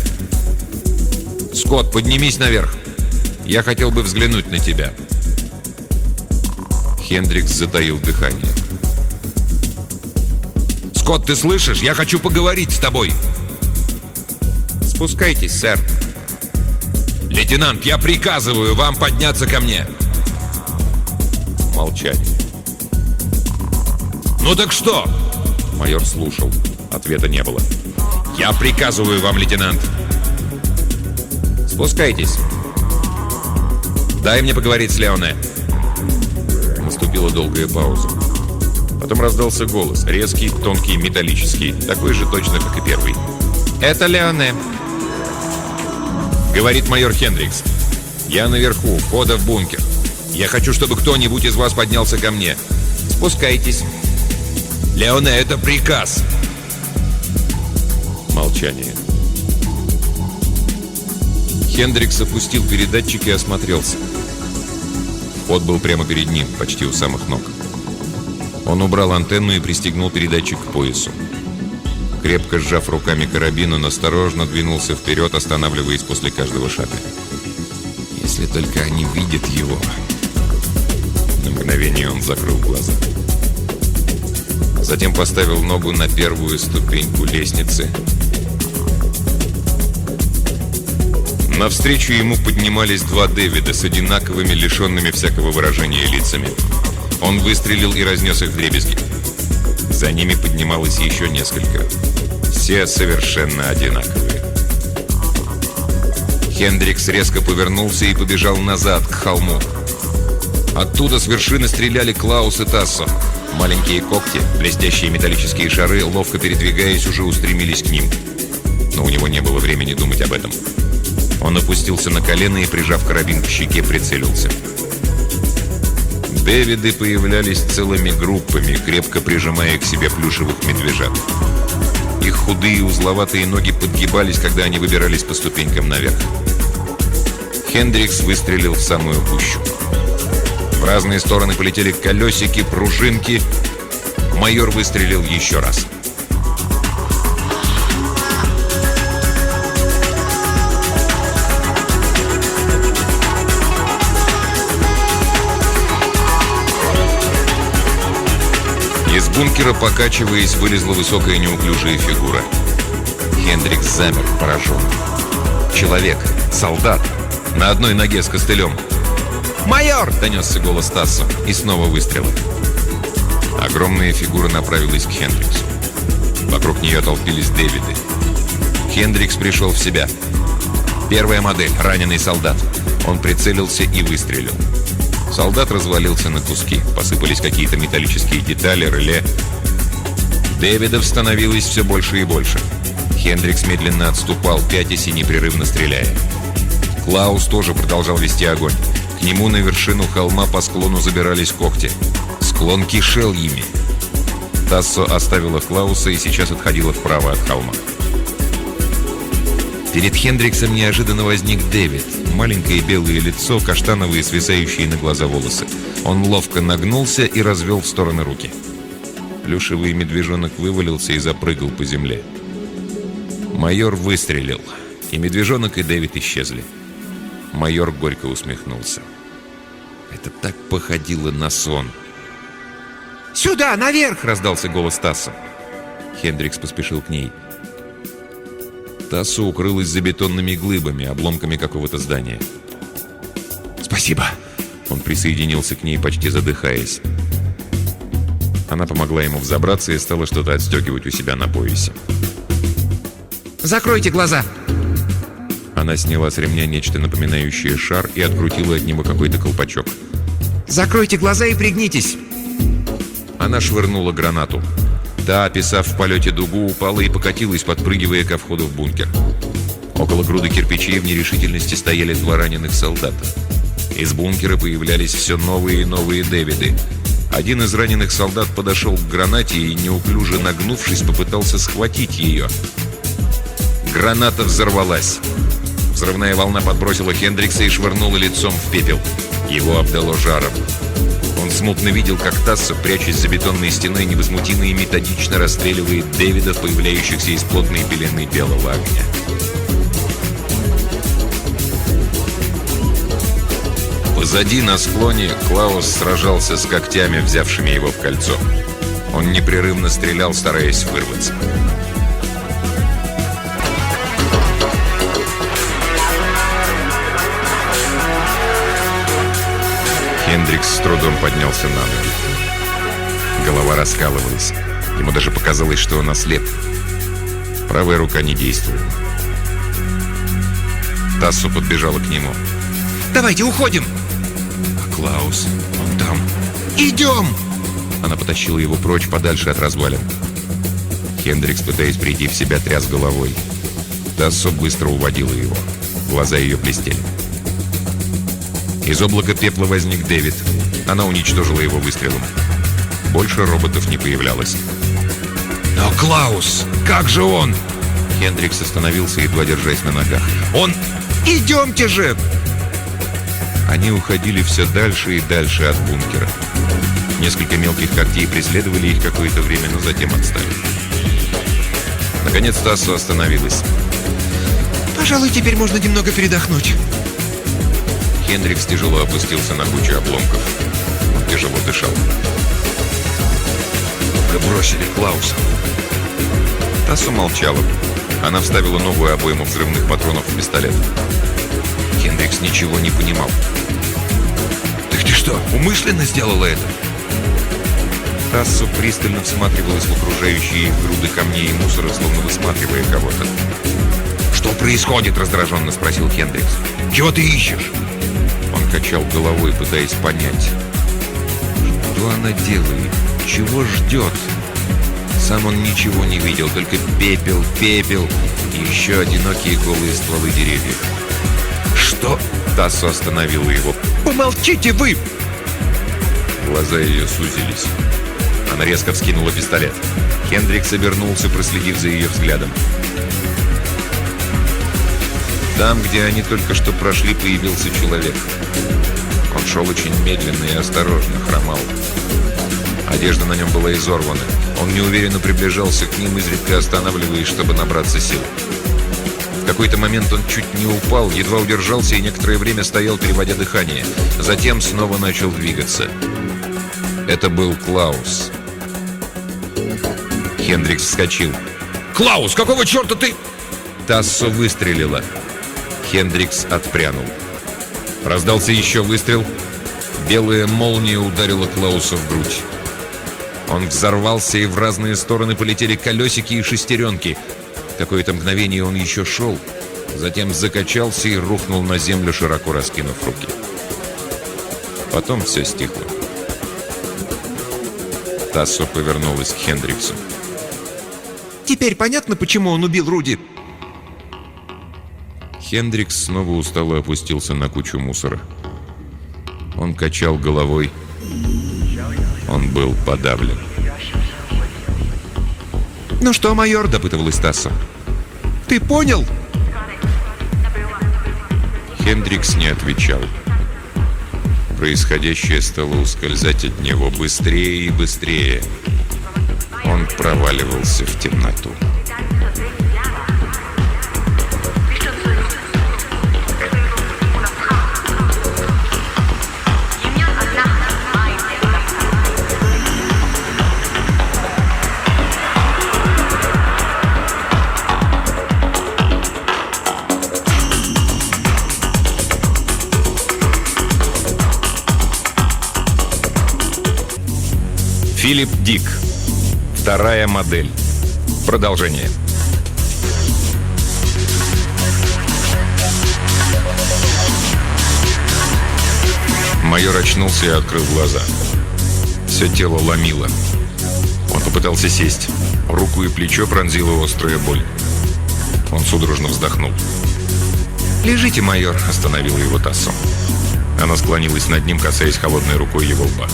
«Скотт, поднимись наверх. Я хотел бы взглянуть на тебя». Хендрикс затаил дыхание. «Скотт, ты слышишь? Я хочу поговорить с тобой!» «Спускайтесь, сэр». «Лейтенант, я приказываю вам подняться ко мне!» Молчание. «Ну так что?» Майор слушал. Ответа не было. «Я приказываю вам, лейтенант!» «Спускайтесь!» «Дай мне поговорить с Леоне!» Наступила долгая пауза. Потом раздался голос, резкий, тонкий, металлический, такой же точно, как и первый. «Это Леоне!» Говорит майор Хендрикс. «Я наверху, входа в бункер. Я хочу, чтобы кто-нибудь из вас поднялся ко мне. Спускайтесь». «Леоне, это приказ!» Молчание. Хендрикс опустил передатчик и осмотрелся. Вход был прямо перед ним, почти у самых ног. Он убрал антенну и пристегнул передатчик к поясу. Крепко сжав руками карабин, он осторожно двинулся вперед, останавливаясь после каждого шага. Если только они видят его. На мгновение он закрыл глаза. Затем поставил ногу на первую ступеньку лестницы. Навстречу ему поднимались два Дэвида с одинаковыми, лишенными всякого выражения лицами. Он выстрелил и разнес их вдребезги. За ними поднималось еще несколько. Все совершенно одинаковые. Хендрикс резко повернулся и побежал назад, к холму. Оттуда с вершины стреляли Клаус и Тассо. Маленькие когти, блестящие металлические шары, ловко передвигаясь, уже устремились к ним. Но у него не было времени думать об этом. Он опустился на колено и, прижав карабин к щеке, прицелился. Дэвиды появлялись целыми группами, крепко прижимая к себе плюшевых медвежат. Их худые узловатые ноги подгибались, когда они выбирались по ступенькам наверх. Хендрикс выстрелил в самую гущу. В разные стороны полетели колесики, пружинки. Майор выстрелил еще раз. Из бункера, покачиваясь, вылезла высокая неуклюжая фигура. Хендрикс замер, поражен. Человек, солдат, на одной ноге с костылем. «Майор!» — донесся голос Тассо, и снова выстрелы. Огромная фигура направилась к Хендриксу. Вокруг нее толпились Дэвиды. Хендрикс пришел в себя. Первая модель — раненый солдат. Он прицелился и выстрелил. Солдат развалился на куски. Посыпались какие-то металлические детали, реле. Дэвидов становилось все больше и больше. Хендрикс медленно отступал, пятясь и непрерывно стреляя. Клаус тоже продолжал вести огонь. К нему на вершину холма по склону забирались когти. Склон кишел ими. Тассо оставила Клауса и сейчас отходила вправо от холма. Перед Хендриксом неожиданно возник Дэвид. Маленькое белое лицо, каштановые, свисающие на глаза волосы. Он ловко нагнулся и развел в стороны руки. Плюшевый медвежонок вывалился и запрыгал по земле. Майор выстрелил, и медвежонок, и Дэвид исчезли. Майор горько усмехнулся. Это так походило на сон. «Сюда, наверх!» — раздался голос Тассо. Хендрикс поспешил к ней. Тассо укрылась за бетонными глыбами, обломками какого-то здания. «Спасибо!» Он присоединился к ней, почти задыхаясь. Она помогла ему взобраться и стала что-то отстегивать у себя на поясе. «Закройте глаза!» Она сняла с ремня нечто напоминающее шар и открутила от него какой-то колпачок. «Закройте глаза и пригнитесь!» Она швырнула гранату. Та, описав в полете дугу, упала и покатилась, подпрыгивая ко входу в бункер. Около груды кирпичей в нерешительности стояли два раненых солдата. Из бункера появлялись все новые и новые Дэвиды. Один из раненых солдат подошел к гранате и, неуклюже нагнувшись, попытался схватить ее. Граната взорвалась. Взрывная волна подбросила Хендрикса и швырнула лицом в пепел. Его обдало жаром. Он смутно видел, как Тассо, прячась за бетонной стеной, невозмутимо и методично расстреливает Дэвидов, появляющихся из плотной пелены белого огня. Позади, на склоне, Клаус сражался с когтями, взявшими его в кольцо. Он непрерывно стрелял, стараясь вырваться. Хендрикс с трудом поднялся на ноги. Голова раскалывалась. Ему даже показалось, что он ослеп. Правая рука не действовала. Тассо подбежала к нему. «Давайте уходим!» «А Клаус? Он там!» «Идем!» Она потащила его прочь, подальше от развалин. Хендрикс, пытаясь прийти в себя, тряс головой. Тассо быстро уводила его. Глаза ее блестели. Из облака пепла возник Дэвид. Она уничтожила его выстрелом. Больше роботов не появлялось. «Но Клаус! Как же он?» Хендрикс остановился, едва держась на ногах. «Он... Идемте же!» Они уходили все дальше и дальше от бункера. Несколько мелких когтей преследовали их какое-то время, но затем отстали. Наконец Тассо остановилась. «Пожалуй, теперь можно немного передохнуть». Хендрикс тяжело опустился на кучу обломков. Он тяжело дышал. «Мы бросили Клауса». Тассо молчала. Она вставила новую обойму взрывных патронов в пистолет. Хендрикс ничего не понимал. «Так ты что, умышленно сделала это?» Тассо пристально всматривалась в окружающие их груды камней и мусора, словно высматривая кого-то. «Что происходит?» — раздраженно спросил Хендрикс. «Чего ты ищешь?» Он качал головой, пытаясь понять, что она делает, чего ждет. Сам он ничего не видел, только пепел и еще одинокие голые стволы деревьев. «Что?» — Тассо остановила его. «Помолчите вы!» Глаза ее сузились. Она резко вскинула пистолет. Хендрикс обернулся, проследив за ее взглядом. Там, где они только что прошли, появился человек. Он шел очень медленно и осторожно, хромал. Одежда на нем была изорвана. Он неуверенно приближался к ним, изредка останавливаясь, чтобы набраться сил. В какой-то момент он чуть не упал, едва удержался и некоторое время стоял, переводя дыхание. Затем снова начал двигаться. Это был Клаус. Хендрикс вскочил. «Клаус, какого черта ты...» Тассо выстрелила. Хендрикс отпрянул. Раздался еще выстрел. Белая молния ударила Клауса в грудь. Он взорвался, и в разные стороны полетели колесики и шестеренки. Какое-то мгновение он еще шел, затем закачался и рухнул на землю, широко раскинув руки. Потом все стихло. Тассо повернулась к Хендриксу. «Теперь понятно, почему он убил Руди?» Хендрикс снова устало опустился на кучу мусора. Он качал головой. Он был подавлен. «Ну что, майор?» — допытывалась Тассо. «Ты понял?» Хендрикс не отвечал. Происходящее стало ускользать от него быстрее и быстрее. Он проваливался в темноту. Филипп Дик. Вторая модель. Продолжение. Майор очнулся и открыл глаза. Все тело ломило. Он попытался сесть. Руку и плечо пронзила острая боль. Он судорожно вздохнул. «Лежите, майор», — остановила его Тассо. Она склонилась над ним, касаясь холодной рукой его лба.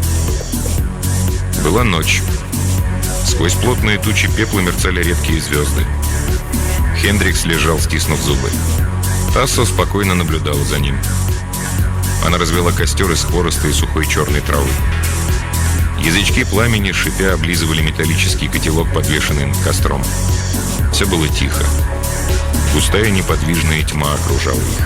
Была ночь. Сквозь плотные тучи пепла мерцали редкие звезды. Хендрикс лежал, стиснув зубы. Тассо спокойно наблюдала за ним. Она развела костер из хвороста и сухой черной травы. Язычки пламени, шипя, облизывали металлический котелок, подвешенный над костром. Все было тихо. Густая неподвижная тьма окружала их.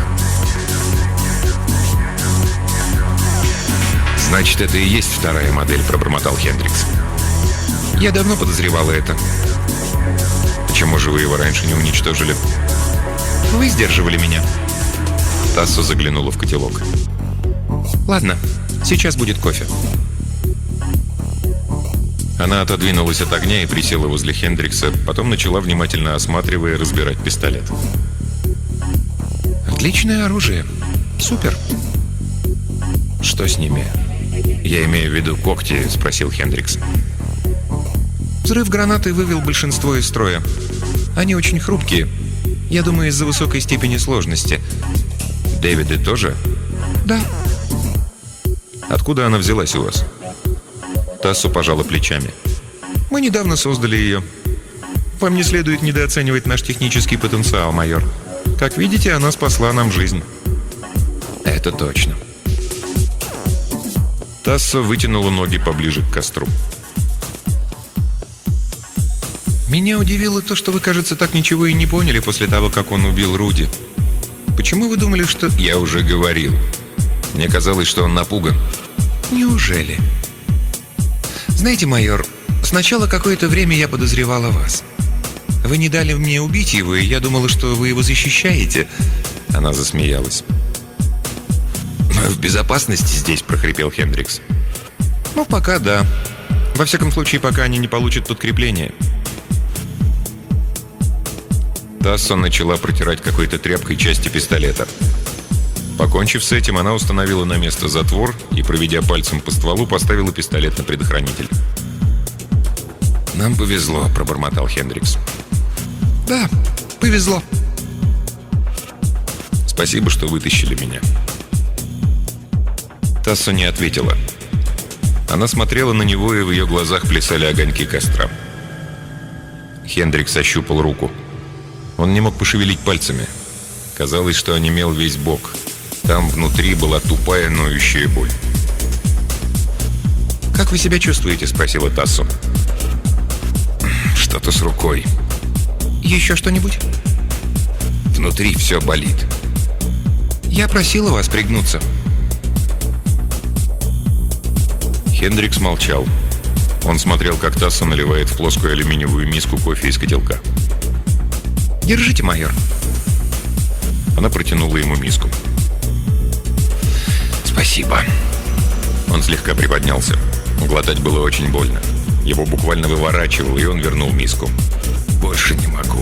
«Значит, это и есть вторая модель», — пробормотал Хендрикс. «Я давно подозревала это». «Почему же вы его раньше не уничтожили?» «Вы сдерживали меня». Тассо заглянула в котелок. «Ладно, сейчас будет кофе». Она отодвинулась от огня и присела возле Хендрикса, потом начала внимательно осматривая и разбирать пистолет. «Отличное оружие. Супер». «Что с ними?» «Я имею в виду когти», — спросил Хендрикс. Взрыв гранаты вывел большинство из строя. Они очень хрупкие. Я думаю, из-за высокой степени сложности. «Дэвиды тоже?» Да. «Откуда она взялась у вас?» Тассо пожала плечами. Мы недавно создали ее. Вам не следует недооценивать наш технический потенциал, майор. Как видите, она спасла нам жизнь». «Это точно». Тассо вытянула ноги поближе к костру. «Меня удивило то, что вы, кажется, так ничего и не поняли после того, как он убил Руди. Почему вы думали, что...» «Я уже говорил. Мне казалось, что он напуган. Неужели? Знаете, майор, сначала какое-то время я подозревала вас. Вы не дали мне убить его, и я думала, что вы его защищаете. Она засмеялась. «Мы в безопасности здесь», — прохрипел Хендрикс. Ну, пока да. Во всяком случае, пока они не получат подкрепление. Тассо начала протирать какой-то тряпкой части пистолета. Покончив с этим, она установила на место затвор и, проведя пальцем по стволу, поставила пистолет на предохранитель. «Нам повезло», — пробормотал Хендрикс. «Да, повезло. Спасибо, что вытащили меня». Тассо не ответила. Она смотрела на него, и в ее глазах плясали огоньки костра. Хендрикс ощупал руку. Он не мог пошевелить пальцами. Казалось, что онемел весь бок. Там внутри была тупая, ноющая боль. «Как вы себя чувствуете?» — спросила Тассо. «Что-то с рукой. «Еще что-нибудь?» Внутри все болит». «Я просила вас пригнуться». Хендрикс молчал. Он смотрел, как Тассо наливает в плоскую алюминиевую миску кофе из котелка. «Держите, майор». Она протянула ему миску. «Спасибо». Он слегка приподнялся. Глотать было очень больно. Его буквально выворачивало, и он вернул миску. «Больше не могу».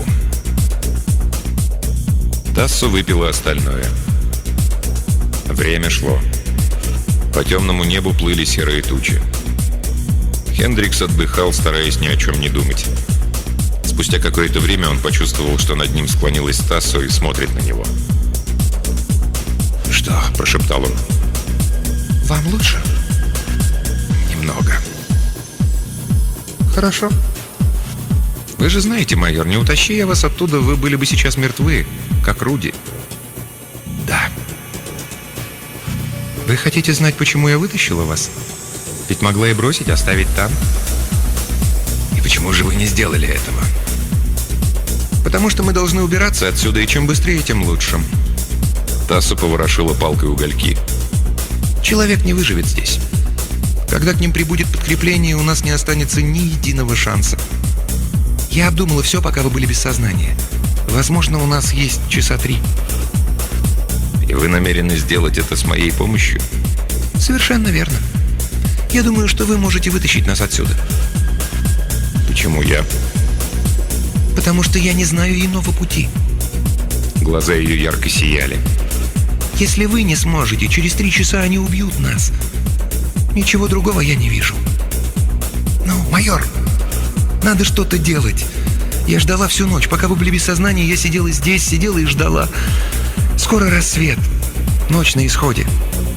Тассо выпила остальное. Время шло. По темному небу плыли серые тучи. Хендрикс отдыхал, стараясь ни о чем не думать. Спустя какое-то время он почувствовал, что над ним склонилась Тассо и смотрит на него. «Что?» – прошептал он. «Вам лучше?» «Немного». «Хорошо». «Вы же знаете, майор, не утащи я вас оттуда, вы были бы сейчас мертвы, как Руди». «Да». «Вы хотите знать, почему я вытащила вас? Ведь могла и бросить, оставить там». «И почему же вы не сделали этого?» «Потому что мы должны убираться отсюда, и чем быстрее, тем лучше». Тассо поворошила палкой угольки. «Человек не выживет здесь. Когда к ним прибудет подкрепление, у нас не останется ни единого шанса. Я обдумала все, пока вы были без сознания. Возможно, у нас есть часа 3. «И вы намерены сделать это с моей помощью?» «Совершенно верно. Я думаю, что вы можете вытащить нас отсюда». «Почему я?» «Потому что я не знаю иного пути». Глаза ее ярко сияли. «Если вы не сможете, через 3 часа они убьют нас. Ничего другого я не вижу». «Ну, майор, надо что-то делать. Я ждала всю ночь. Пока вы были без сознания, я сидела здесь, сидела и ждала. Скоро рассвет. Ночь на исходе».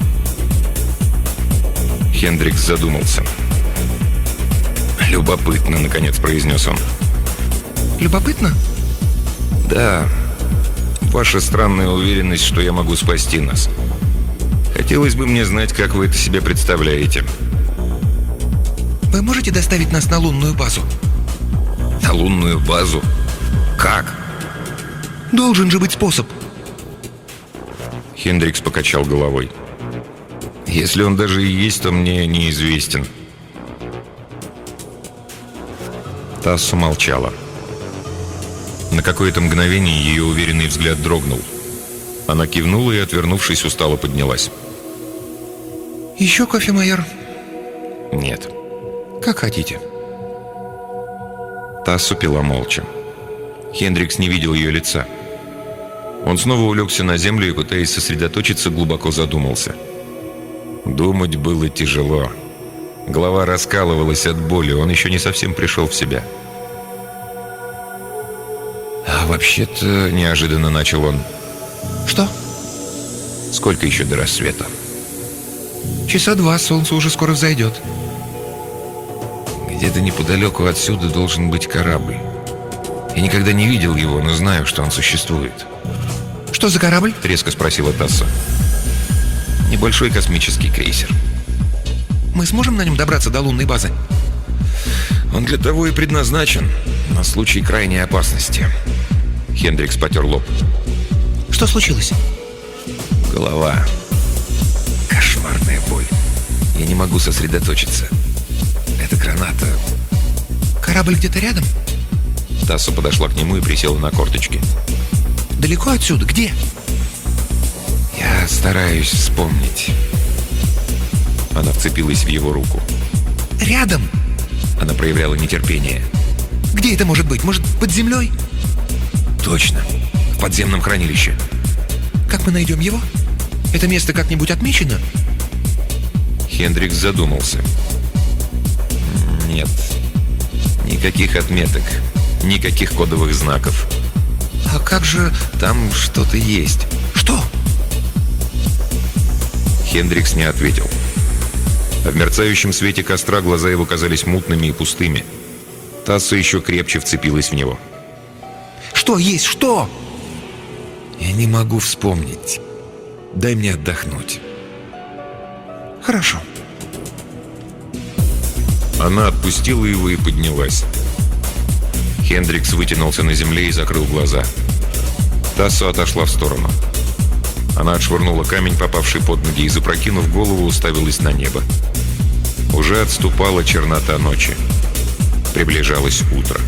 Хендрикс задумался. «Любопытно», — наконец произнес он. «Любопытно?» «Да. Ваша странная уверенность, что я могу спасти нас. Хотелось бы мне знать, как вы это себе представляете». «Вы можете доставить нас на лунную базу?» «На лунную базу? Как?» «Должен же быть способ». Хендрикс покачал головой. «Если он даже и есть, то мне неизвестен». Тассо молчала. На какое-то мгновение ее уверенный взгляд дрогнул. Она кивнула и, отвернувшись, устало поднялась. «Еще кофе, майор?» «Нет». «Как хотите». Тассо пила молча. Хендрикс не видел ее лица. Он снова улегся на землю и, пытаясь сосредоточиться, глубоко задумался. Думать было тяжело. Голова раскалывалась от боли, он еще не совсем пришел в себя. «А вообще-то...» — неожиданно начал он. «Что?» «Сколько еще до рассвета?» «Часа 2, солнце уже скоро взойдет». «Где-то неподалеку отсюда должен быть корабль. Я никогда не видел его, но знаю, что он существует». «Что за корабль?» — резко спросила Тассо. «Небольшой космический крейсер». «Мы сможем на нем добраться до лунной базы?» «Он для того и предназначен, на случай крайней опасности». Хендрикс потер лоб. «Что случилось?» «Голова. не могу сосредоточиться. Это граната. Корабль где-то рядом? Тассо подошла к нему и присела на корточки. Далеко отсюда? Где? Я стараюсь вспомнить. Она вцепилась в его руку. Рядом? Она проявляла нетерпение. Где это может быть? Может, под землей? Точно. В подземном хранилище. Как мы найдем его? Это место как-нибудь отмечено? Хендрикс задумался. Нет. Никаких отметок. Никаких кодовых знаков. А как же... Там что-то есть. Что? Хендрикс не ответил. В мерцающем свете костра глаза его казались мутными и пустыми. Тассо еще крепче вцепилась в него. Что есть? Что? Я не могу вспомнить. Дай мне отдохнуть. Хорошо. Она отпустила его и поднялась. Хендрикс вытянулся на земле и закрыл глаза. Тассо отошла в сторону. Она отшвырнула камень, попавший под ноги, и, запрокинув голову, уставилась на небо. Уже отступала чернота ночи. Приближалось утро.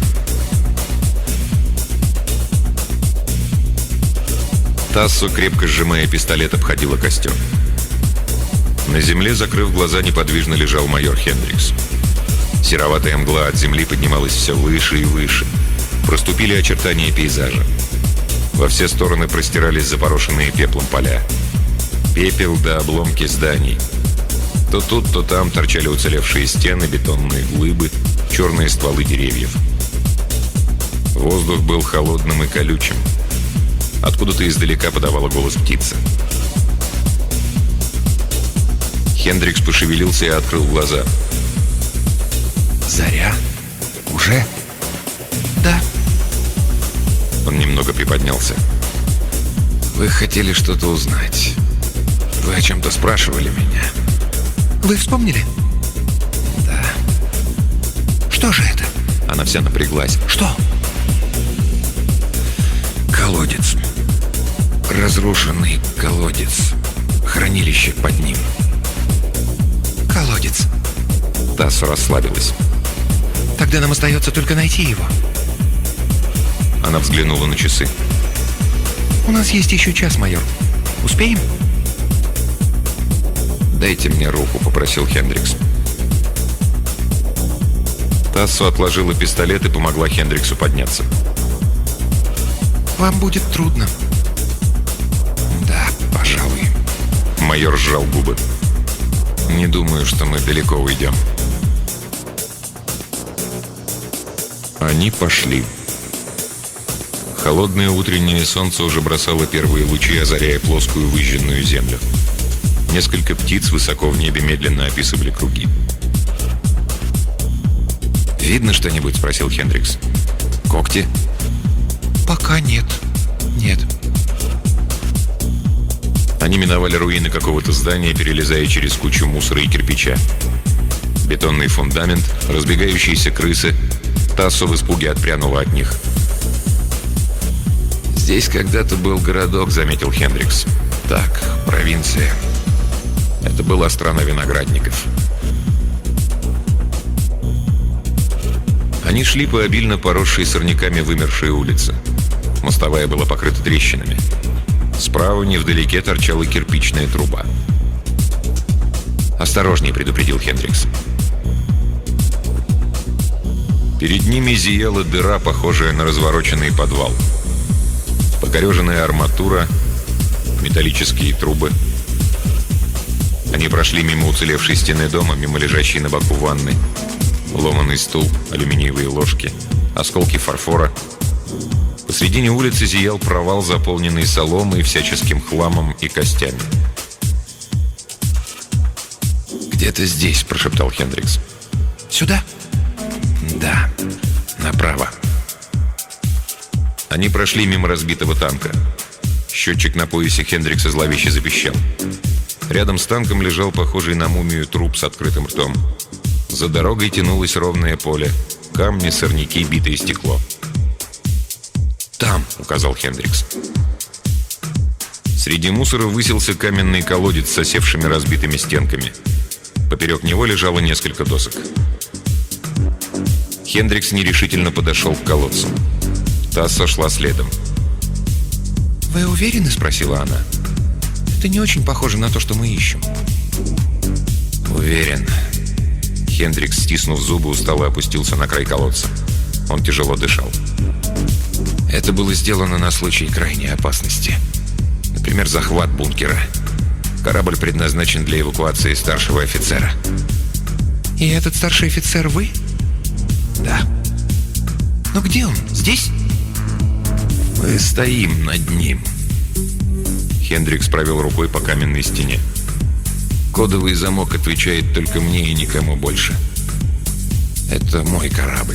Тассо, крепко сжимая пистолет, обходила костер. На земле, закрыв глаза, неподвижно лежал майор Хендрикс. Сероватая мгла от земли поднималась все выше и выше. Проступили очертания пейзажа. Во все стороны простирались запорошенные пеплом поля. Пепел до обломки зданий. То тут, то там торчали уцелевшие стены, бетонные глыбы, черные стволы деревьев. Воздух был холодным и колючим. Откуда-то издалека подавала голос птица. Хендрикс пошевелился и открыл глаза. Заря? Уже? Да. Он немного приподнялся. Вы хотели что-то узнать. Вы о чем-то спрашивали меня. Вы вспомнили? Да. Что же это? Она вся напряглась. Что? Колодец. Разрушенный колодец. Хранилище под ним. Колодец. Тассо расслабилась. Тогда нам остается только найти его. Она взглянула на часы. У нас есть еще час, майор. Успеем? «Дайте мне руку», — попросил Хендрикс. Тассо отложила пистолет и помогла Хендриксу подняться. Вам будет трудно. Да, пожалуй. Майор сжал губы. «Не думаю, что мы далеко уйдем». Они пошли. Холодное утреннее солнце уже бросало первые лучи, озаряя плоскую выжженную землю. Несколько птиц высоко в небе медленно описывали круги. «Видно что-нибудь?» — спросил Хендрикс. «Когти?» Пока нет. Нет. Они миновали руины какого-то здания, перелезая через кучу мусора и кирпича. Бетонный фундамент, разбегающиеся крысы. Тассо в испуге отпрянула от них. «Здесь когда-то был городок», — заметил Хендрикс. «Так, провинция». Это была страна виноградников. Они шли по обильно поросшей сорняками вымершей улице. Мостовая была покрыта трещинами. Справа невдалеке торчала кирпичная труба. «Осторожней», — предупредил Хендрикс. Перед ними зияла дыра, похожая на развороченный подвал. Покореженная арматура, металлические трубы. Они прошли мимо уцелевшей стены дома, мимо лежащей на боку ванны. Ломаный стул, алюминиевые ложки, осколки фарфора. Посредине улицы зиял провал, заполненный соломой, всяческим хламом и костями. «Где-то здесь», — прошептал Хендрикс. Сюда? «Да, направо». Они прошли мимо разбитого танка. Счетчик на поясе Хендрикса зловеще запищал. Рядом с танком лежал похожий на мумию труп с открытым ртом. За дорогой тянулось ровное поле. Камни, сорняки, битое стекло. «Там», — указал Хендрикс. Среди мусора высился каменный колодец с осевшими разбитыми стенками. Поперек него лежало несколько досок. Хендрикс нерешительно подошел к колодцу. Тассо шла следом. «Вы уверены?» — спросила она. «Это не очень похоже на то, что мы ищем». «Уверен». Хендрикс, стиснув зубы, устало опустился на край колодца. Он тяжело дышал. Это было сделано на случай крайней опасности. Например, захват бункера. Корабль предназначен для эвакуации старшего офицера. «И этот старший офицер вы?» Да. «Но где он? Здесь?» Мы стоим над ним. Хендрикс провел рукой по каменной стене. Кодовый замок отвечает только мне и никому больше. Это мой корабль.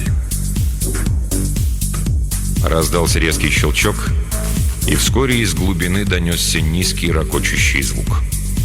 Раздался резкий щелчок, и вскоре из глубины донесся низкий ракочущий звук.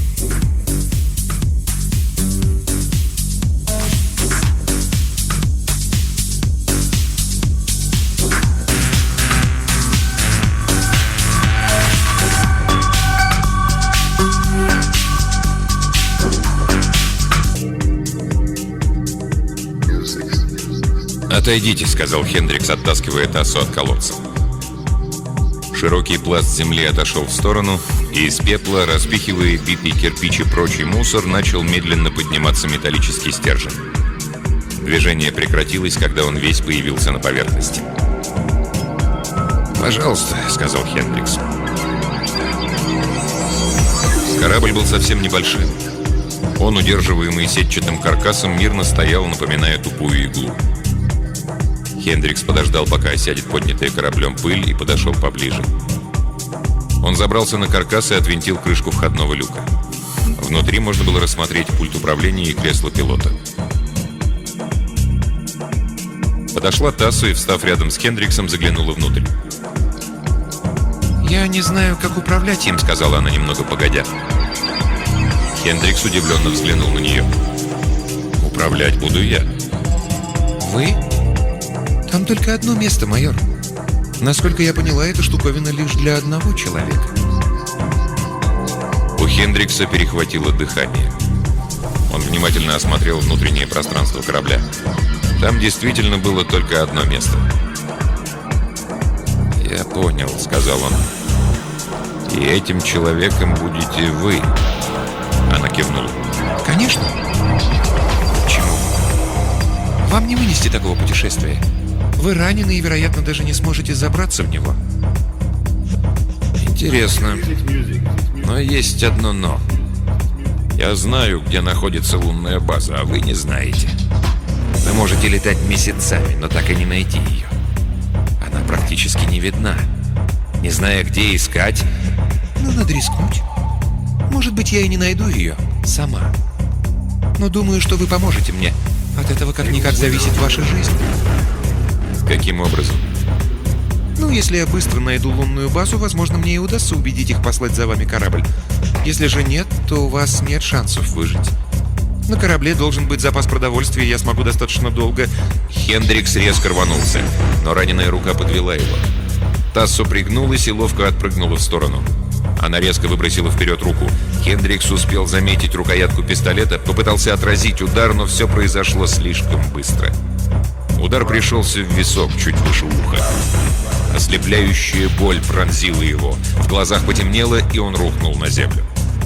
«Отойдите», — сказал Хендрикс, оттаскивая Тассо от колодца. Широкий пласт земли отошел в сторону, и из пепла, распихивая битый кирпич и прочий мусор, начал медленно подниматься металлический стержень. Движение прекратилось, когда он весь появился на поверхности. «Пожалуйста», — сказал Хендрикс. Корабль был совсем небольшим. Он, удерживаемый сетчатым каркасом, мирно стоял, напоминая тупую иглу. Хендрикс подождал, пока осядет поднятая кораблем пыль, и подошел поближе. Он забрался на каркас и отвинтил крышку входного люка. Внутри можно было рассмотреть пульт управления и кресло пилота. Подошла Тассо и, встав рядом с Хендриксом, заглянула внутрь. «Я не знаю, как управлять им», — сказала она немного погодя. Хендрикс удивленно взглянул на нее. «Управлять буду я». «Вы? Там только одно место, майор. Насколько я поняла, эта штуковина лишь для одного человека». У Хендрикса перехватило дыхание. Он внимательно осмотрел внутреннее пространство корабля. Там действительно было только одно место. «Я понял», — сказал он. «И этим человеком будете вы». Она кивнула. «Конечно. Почему? Вам не вынести такого путешествия. Вы ранены и, вероятно, даже не сможете забраться в него». «Интересно. Но есть одно «но». Я знаю, где находится лунная база, а вы не знаете. Вы можете летать месяцами, но так и не найти ее. Она практически не видна. Не зная, где искать...» «Ну, надо рискнуть. Может быть, я и не найду ее сама. Но думаю, что вы поможете мне. От этого как-никак зависит ваша жизнь». «Каким образом?» «Ну, если я быстро найду лунную базу, возможно, мне и удастся убедить их послать за вами корабль. Если же нет, то у вас нет шансов выжить. На корабле должен быть запас продовольствия, и я смогу достаточно долго...» Хендрикс резко рванулся, но раненая рука подвела его. Тассо пригнулась и ловко отпрыгнула в сторону. Она резко выбросила вперед руку. Хендрикс успел заметить рукоятку пистолета, попытался отразить удар, но все произошло слишком быстро. Удар пришелся в висок, чуть выше уха. Ослепляющая боль пронзила его. В глазах потемнело, и он рухнул на землю.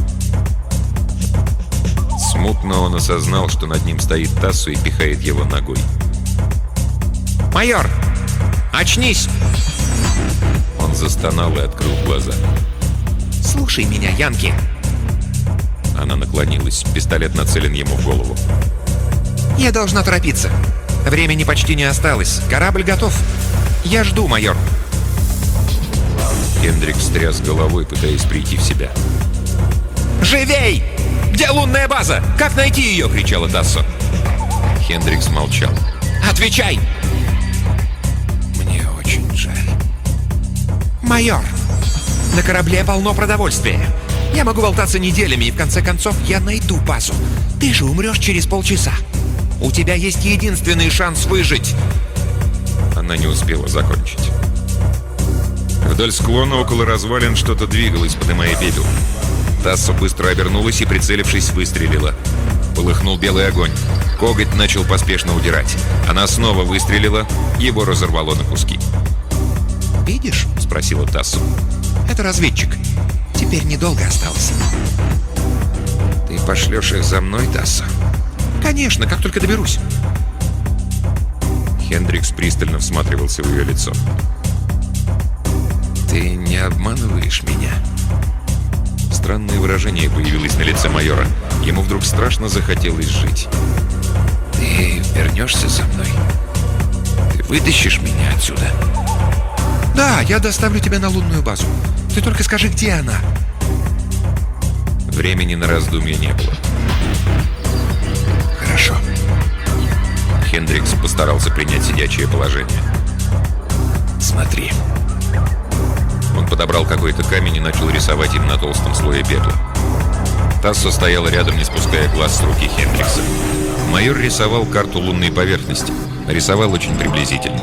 Смутно он осознал, что над ним стоит Тассо и пихает его ногой. «Майор! Очнись!» Он застонал и открыл глаза. «Слушай меня, Янки!» Она наклонилась. Пистолет нацелен ему в голову. «Я должна торопиться. Времени почти не осталось. Корабль готов. Я жду, майор». Хендрикс тряс головой, пытаясь прийти в себя. «Живей! Где лунная база? Как найти ее?» — кричала Тассо. Хендрикс молчал. «Отвечай!» «Мне очень жаль». «Майор, на корабле полно продовольствия. Я могу болтаться неделями, и в конце концов я найду базу. Ты же умрешь через полчаса. У тебя есть единственный шанс выжить». Она не успела закончить. Вдоль склона около развалин что-то двигалось, поднимая пепел. Тассо быстро обернулась и, прицелившись, выстрелила. Полыхнул белый огонь. Коготь начал поспешно удирать. Она снова выстрелила, его разорвало на куски. «Видишь?» — спросила Тассу. «Это разведчик. Теперь недолго осталось». Ты пошлешь их за мной, Тассо? «Конечно, как только доберусь». Хендрикс пристально всматривался в ее лицо. Ты не обманываешь меня? Странное выражение появилось на лице майора. Ему вдруг страшно захотелось жить. Ты вернешься за мной? Ты вытащишь меня отсюда? «Да, я доставлю тебя на лунную базу. Ты только скажи, где она». Времени на раздумье не было. Хорошо. Хендрикс постарался принять сидячее положение. Смотри. Он подобрал какой-то камень и начал рисовать им на толстом слое пепла. Тассо стояла рядом, не спуская глаз с руки Хендрикса. Майор рисовал карту лунной поверхности. Рисовал очень приблизительно.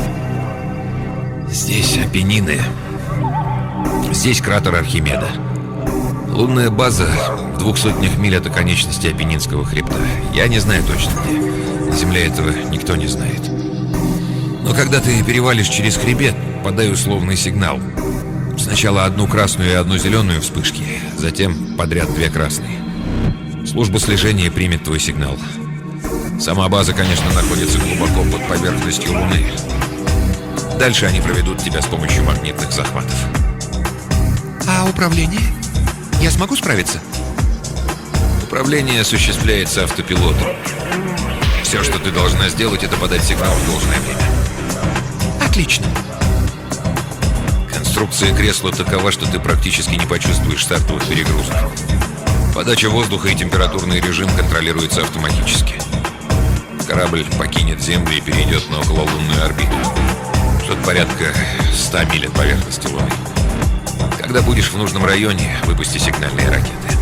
Здесь Апеннины. Здесь кратер Архимеда. Лунная база в 200 миль от оконечности Апеннинского хребта. Я не знаю точно где. На Земле этого никто не знает. Но когда ты перевалишь через хребет, подай условный сигнал. Сначала одну красную и одну зеленую вспышки, затем подряд 2 красные. Служба слежения примет твой сигнал. Сама база, конечно, находится глубоко под поверхностью Луны. Дальше они проведут тебя с помощью магнитных захватов. «А управление? Я смогу справиться?» Управление осуществляется автопилотом. Все, что ты должна сделать, это подать сигнал в должное время. «Отлично». Конструкция кресла такова, что ты практически не почувствуешь стартовых перегрузок. Подача воздуха и температурный режим контролируются автоматически. Корабль покинет Землю и перейдет на окололунную орбиту. Что-то порядка 100 миль от поверхности Луны. Когда будешь в нужном районе, выпусти сигнальные ракеты.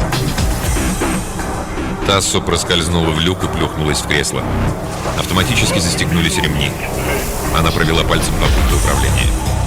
Тассо проскользнула в люк и плюхнулась в кресло. Автоматически застегнулись ремни. Она провела пальцем по пульту управления.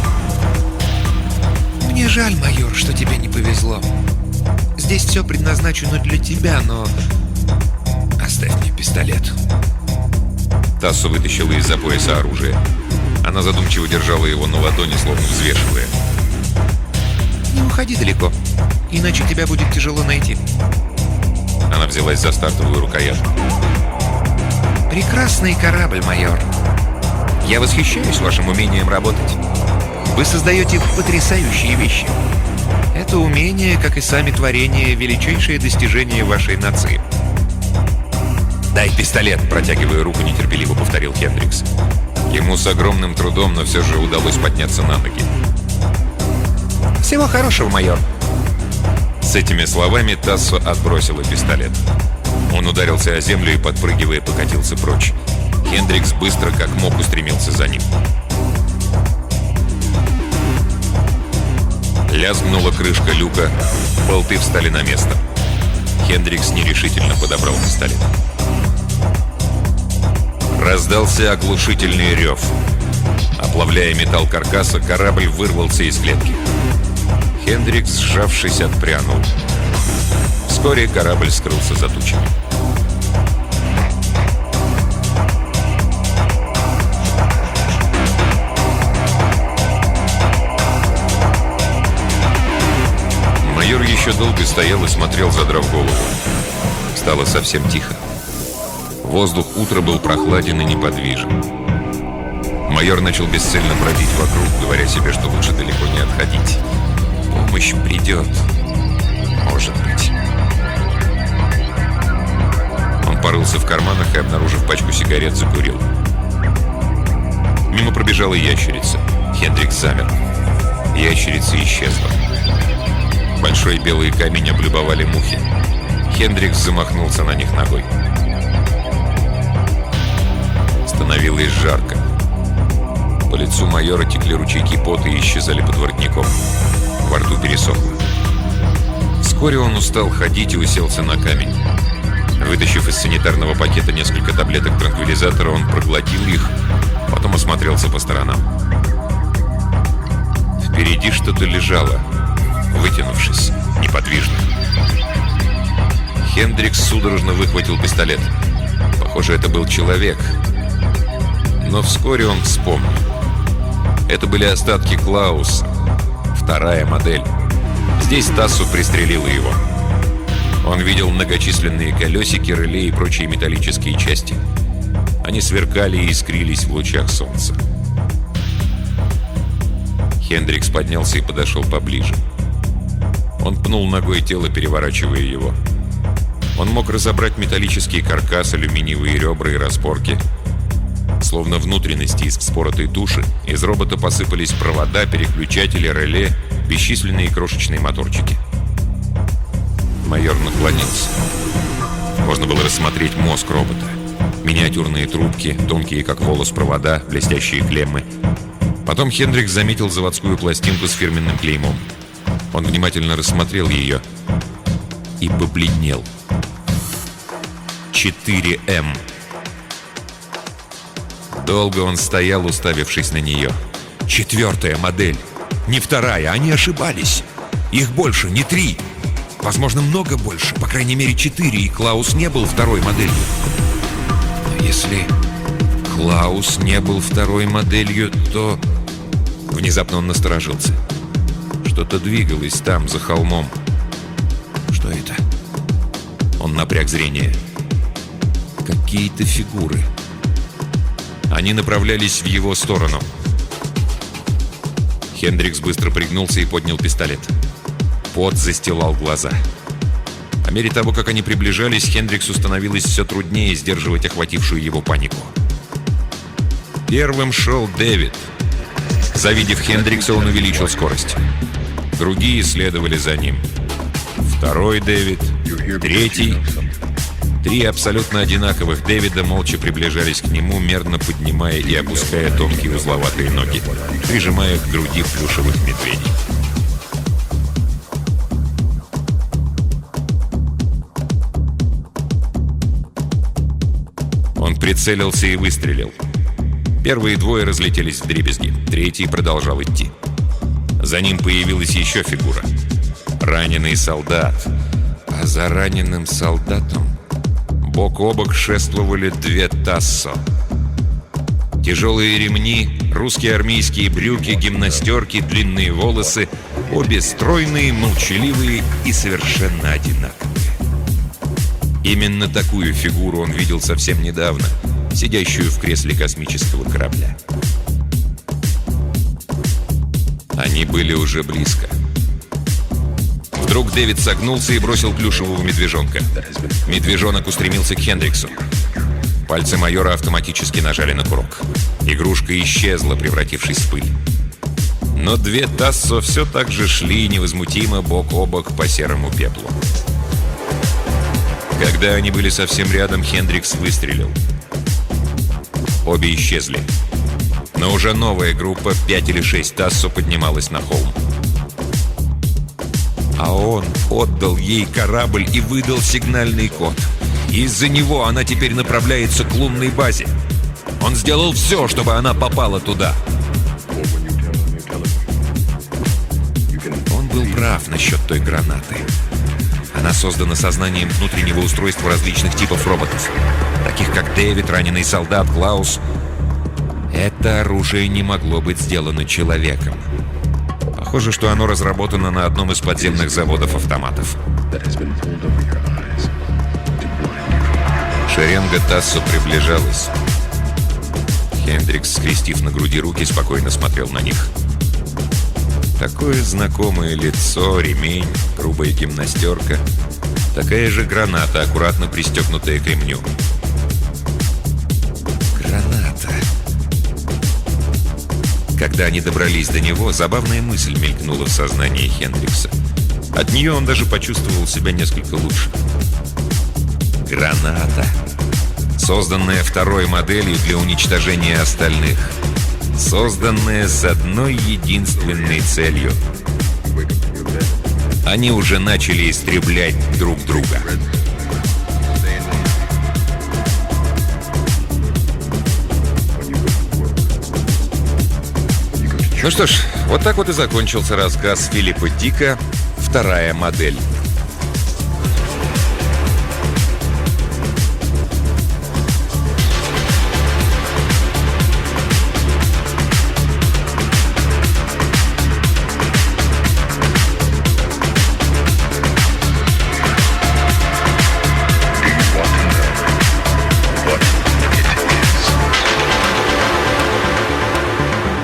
«Мне жаль, майор, что тебе не повезло. Здесь все предназначено для тебя, но...» Оставь мне пистолет. Тассо вытащила из-за пояса оружие. Она задумчиво держала его на ладони, словно взвешивая. «Не уходи далеко, иначе тебя будет тяжело найти». Она взялась за стартовую рукоятку. «Прекрасный корабль, майор. Я восхищаюсь вашим умением работать. Вы создаете потрясающие вещи. Это умение, как и сами творения, величайшее достижение вашей нации». «Дай пистолет!» — протягивая руку, нетерпеливо повторил Хендрикс. Ему с огромным трудом, но все же удалось подняться на ноги. «Всего хорошего, майор». С этими словами Тассо отбросила пистолет. Он ударился о землю и, подпрыгивая, покатился прочь. Хендрикс быстро, как мог, устремился за ним. Лязгнула крышка люка, болты встали на место. Хендрикс нерешительно подобрал пистолет. Раздался оглушительный рев. Оплавляя металл каркаса, корабль вырвался из клетки. Хендрикс, сжавшись, отпрянул. Вскоре корабль скрылся за тучами. Майор еще долго стоял и смотрел, задрав голову. Стало совсем тихо. Воздух утра был прохладен и неподвижен. Майор начал бесцельно бродить вокруг, говоря себе, что лучше далеко не отходить. Помощь придет. Может быть. Он порылся в карманах и, обнаружив пачку сигарет, закурил. Мимо пробежала ящерица. Хендрикс замер. Ящерица исчезла. Большой белый камень облюбовали мухи. Хендрикс замахнулся на них ногой. Становилось жарко. По лицу майора текли ручейки пота и исчезали под воротником. Во рту пересохло. Вскоре он устал ходить и уселся на камень. Вытащив из санитарного пакета несколько таблеток транквилизатора, он проглотил их, потом осмотрелся по сторонам. Впереди что-то лежало, вытянувшись, неподвижно. Хендрикс судорожно выхватил пистолет. Похоже, это был человек. Но вскоре он вспомнил. Это были остатки Клауса. Вторая модель. Здесь Тассо пристрелила его. Он видел многочисленные колесики, реле и прочие металлические части. Они сверкали и искрились в лучах солнца. Хендрикс поднялся и подошел поближе. Он пнул ногой тело, переворачивая его. Он мог разобрать металлический каркас, алюминиевые ребра и распорки. Словно внутренности из вспоротой туши, из робота посыпались провода, переключатели, реле, бесчисленные крошечные моторчики. Майор наклонился. Можно было рассмотреть мозг робота. Миниатюрные трубки, тонкие как волос провода, блестящие клеммы. Потом Хендрикс заметил заводскую пластинку с фирменным клеймом. Он внимательно рассмотрел ее и побледнел. 4М. Долго он стоял, уставившись на нее. 4-я модель. Не 2-я, они ошибались. Их больше, не 3. Возможно, много больше. По крайней мере, 4, и Клаус не был 2-й моделью. Но если Клаус не был 2-й моделью, то... Внезапно он насторожился. Что-то двигалось там, за холмом. Что это? Он напряг зрение. Какие-то фигуры. Они направлялись в его сторону. Хендрикс быстро пригнулся и поднял пистолет. Пот застилал глаза. По мере того, как они приближались, Хендриксу становилось все труднее сдерживать охватившую его панику. Первым шел Дэвид. Завидев Хендрикса, он увеличил скорость. Другие следовали за ним. 2-й Дэвид, 3-й. 3 абсолютно одинаковых Дэвида молча приближались к нему, мерно поднимая и опуская тонкие узловатые ноги, прижимая к груди плюшевых медведей. Он прицелился и выстрелил. Первые 2 разлетелись вдребезги, 3-й продолжал идти. За ним появилась еще фигура. Раненый солдат. А за раненым солдатом бок о бок шествовали 2 Тассо. Тяжелые ремни, русские армейские брюки, гимнастерки, длинные волосы. Обе стройные, молчаливые и совершенно одинаковые. Именно такую фигуру он видел совсем недавно, сидящую в кресле космического корабля. Они были уже близко. Вдруг Дэвид согнулся и бросил плюшевого медвежонка. Медвежонок устремился к Хендриксу. Пальцы майора автоматически нажали на курок. Игрушка исчезла, превратившись в пыль. Но 2 Тассо все так же шли невозмутимо бок о бок по серому пеплу. Когда они были совсем рядом, Хендрикс выстрелил. Обе исчезли. Но уже новая группа, 5 или 6 Тассо, поднималась на холм. А он отдал ей корабль и выдал сигнальный код. Из-за него она теперь направляется к лунной базе. Он сделал все, чтобы она попала туда. Он был прав насчет той гранаты. Она создана сознанием внутреннего устройства различных типов роботов, таких как Дэвид, раненый солдат, Клаус. Это оружие не могло быть сделано человеком. Похоже, что оно разработано на одном из подземных заводов автоматов. Шеренга Тассо приближалась. Хендрикс, скрестив на груди руки, спокойно смотрел на них. Такое знакомое лицо, ремень, грубая гимнастерка. Такая же граната, аккуратно пристегнутая к ремню. Граната. Когда они добрались до него, забавная мысль мелькнула в сознании Хендрикса. От нее он даже почувствовал себя несколько лучше. Граната. Созданная 2-й моделью для уничтожения остальных. Созданная с одной единственной целью. Они уже начали истреблять друг друга. Ну что ж, вот так вот и закончился рассказ Филиппа Дика «2-я модель».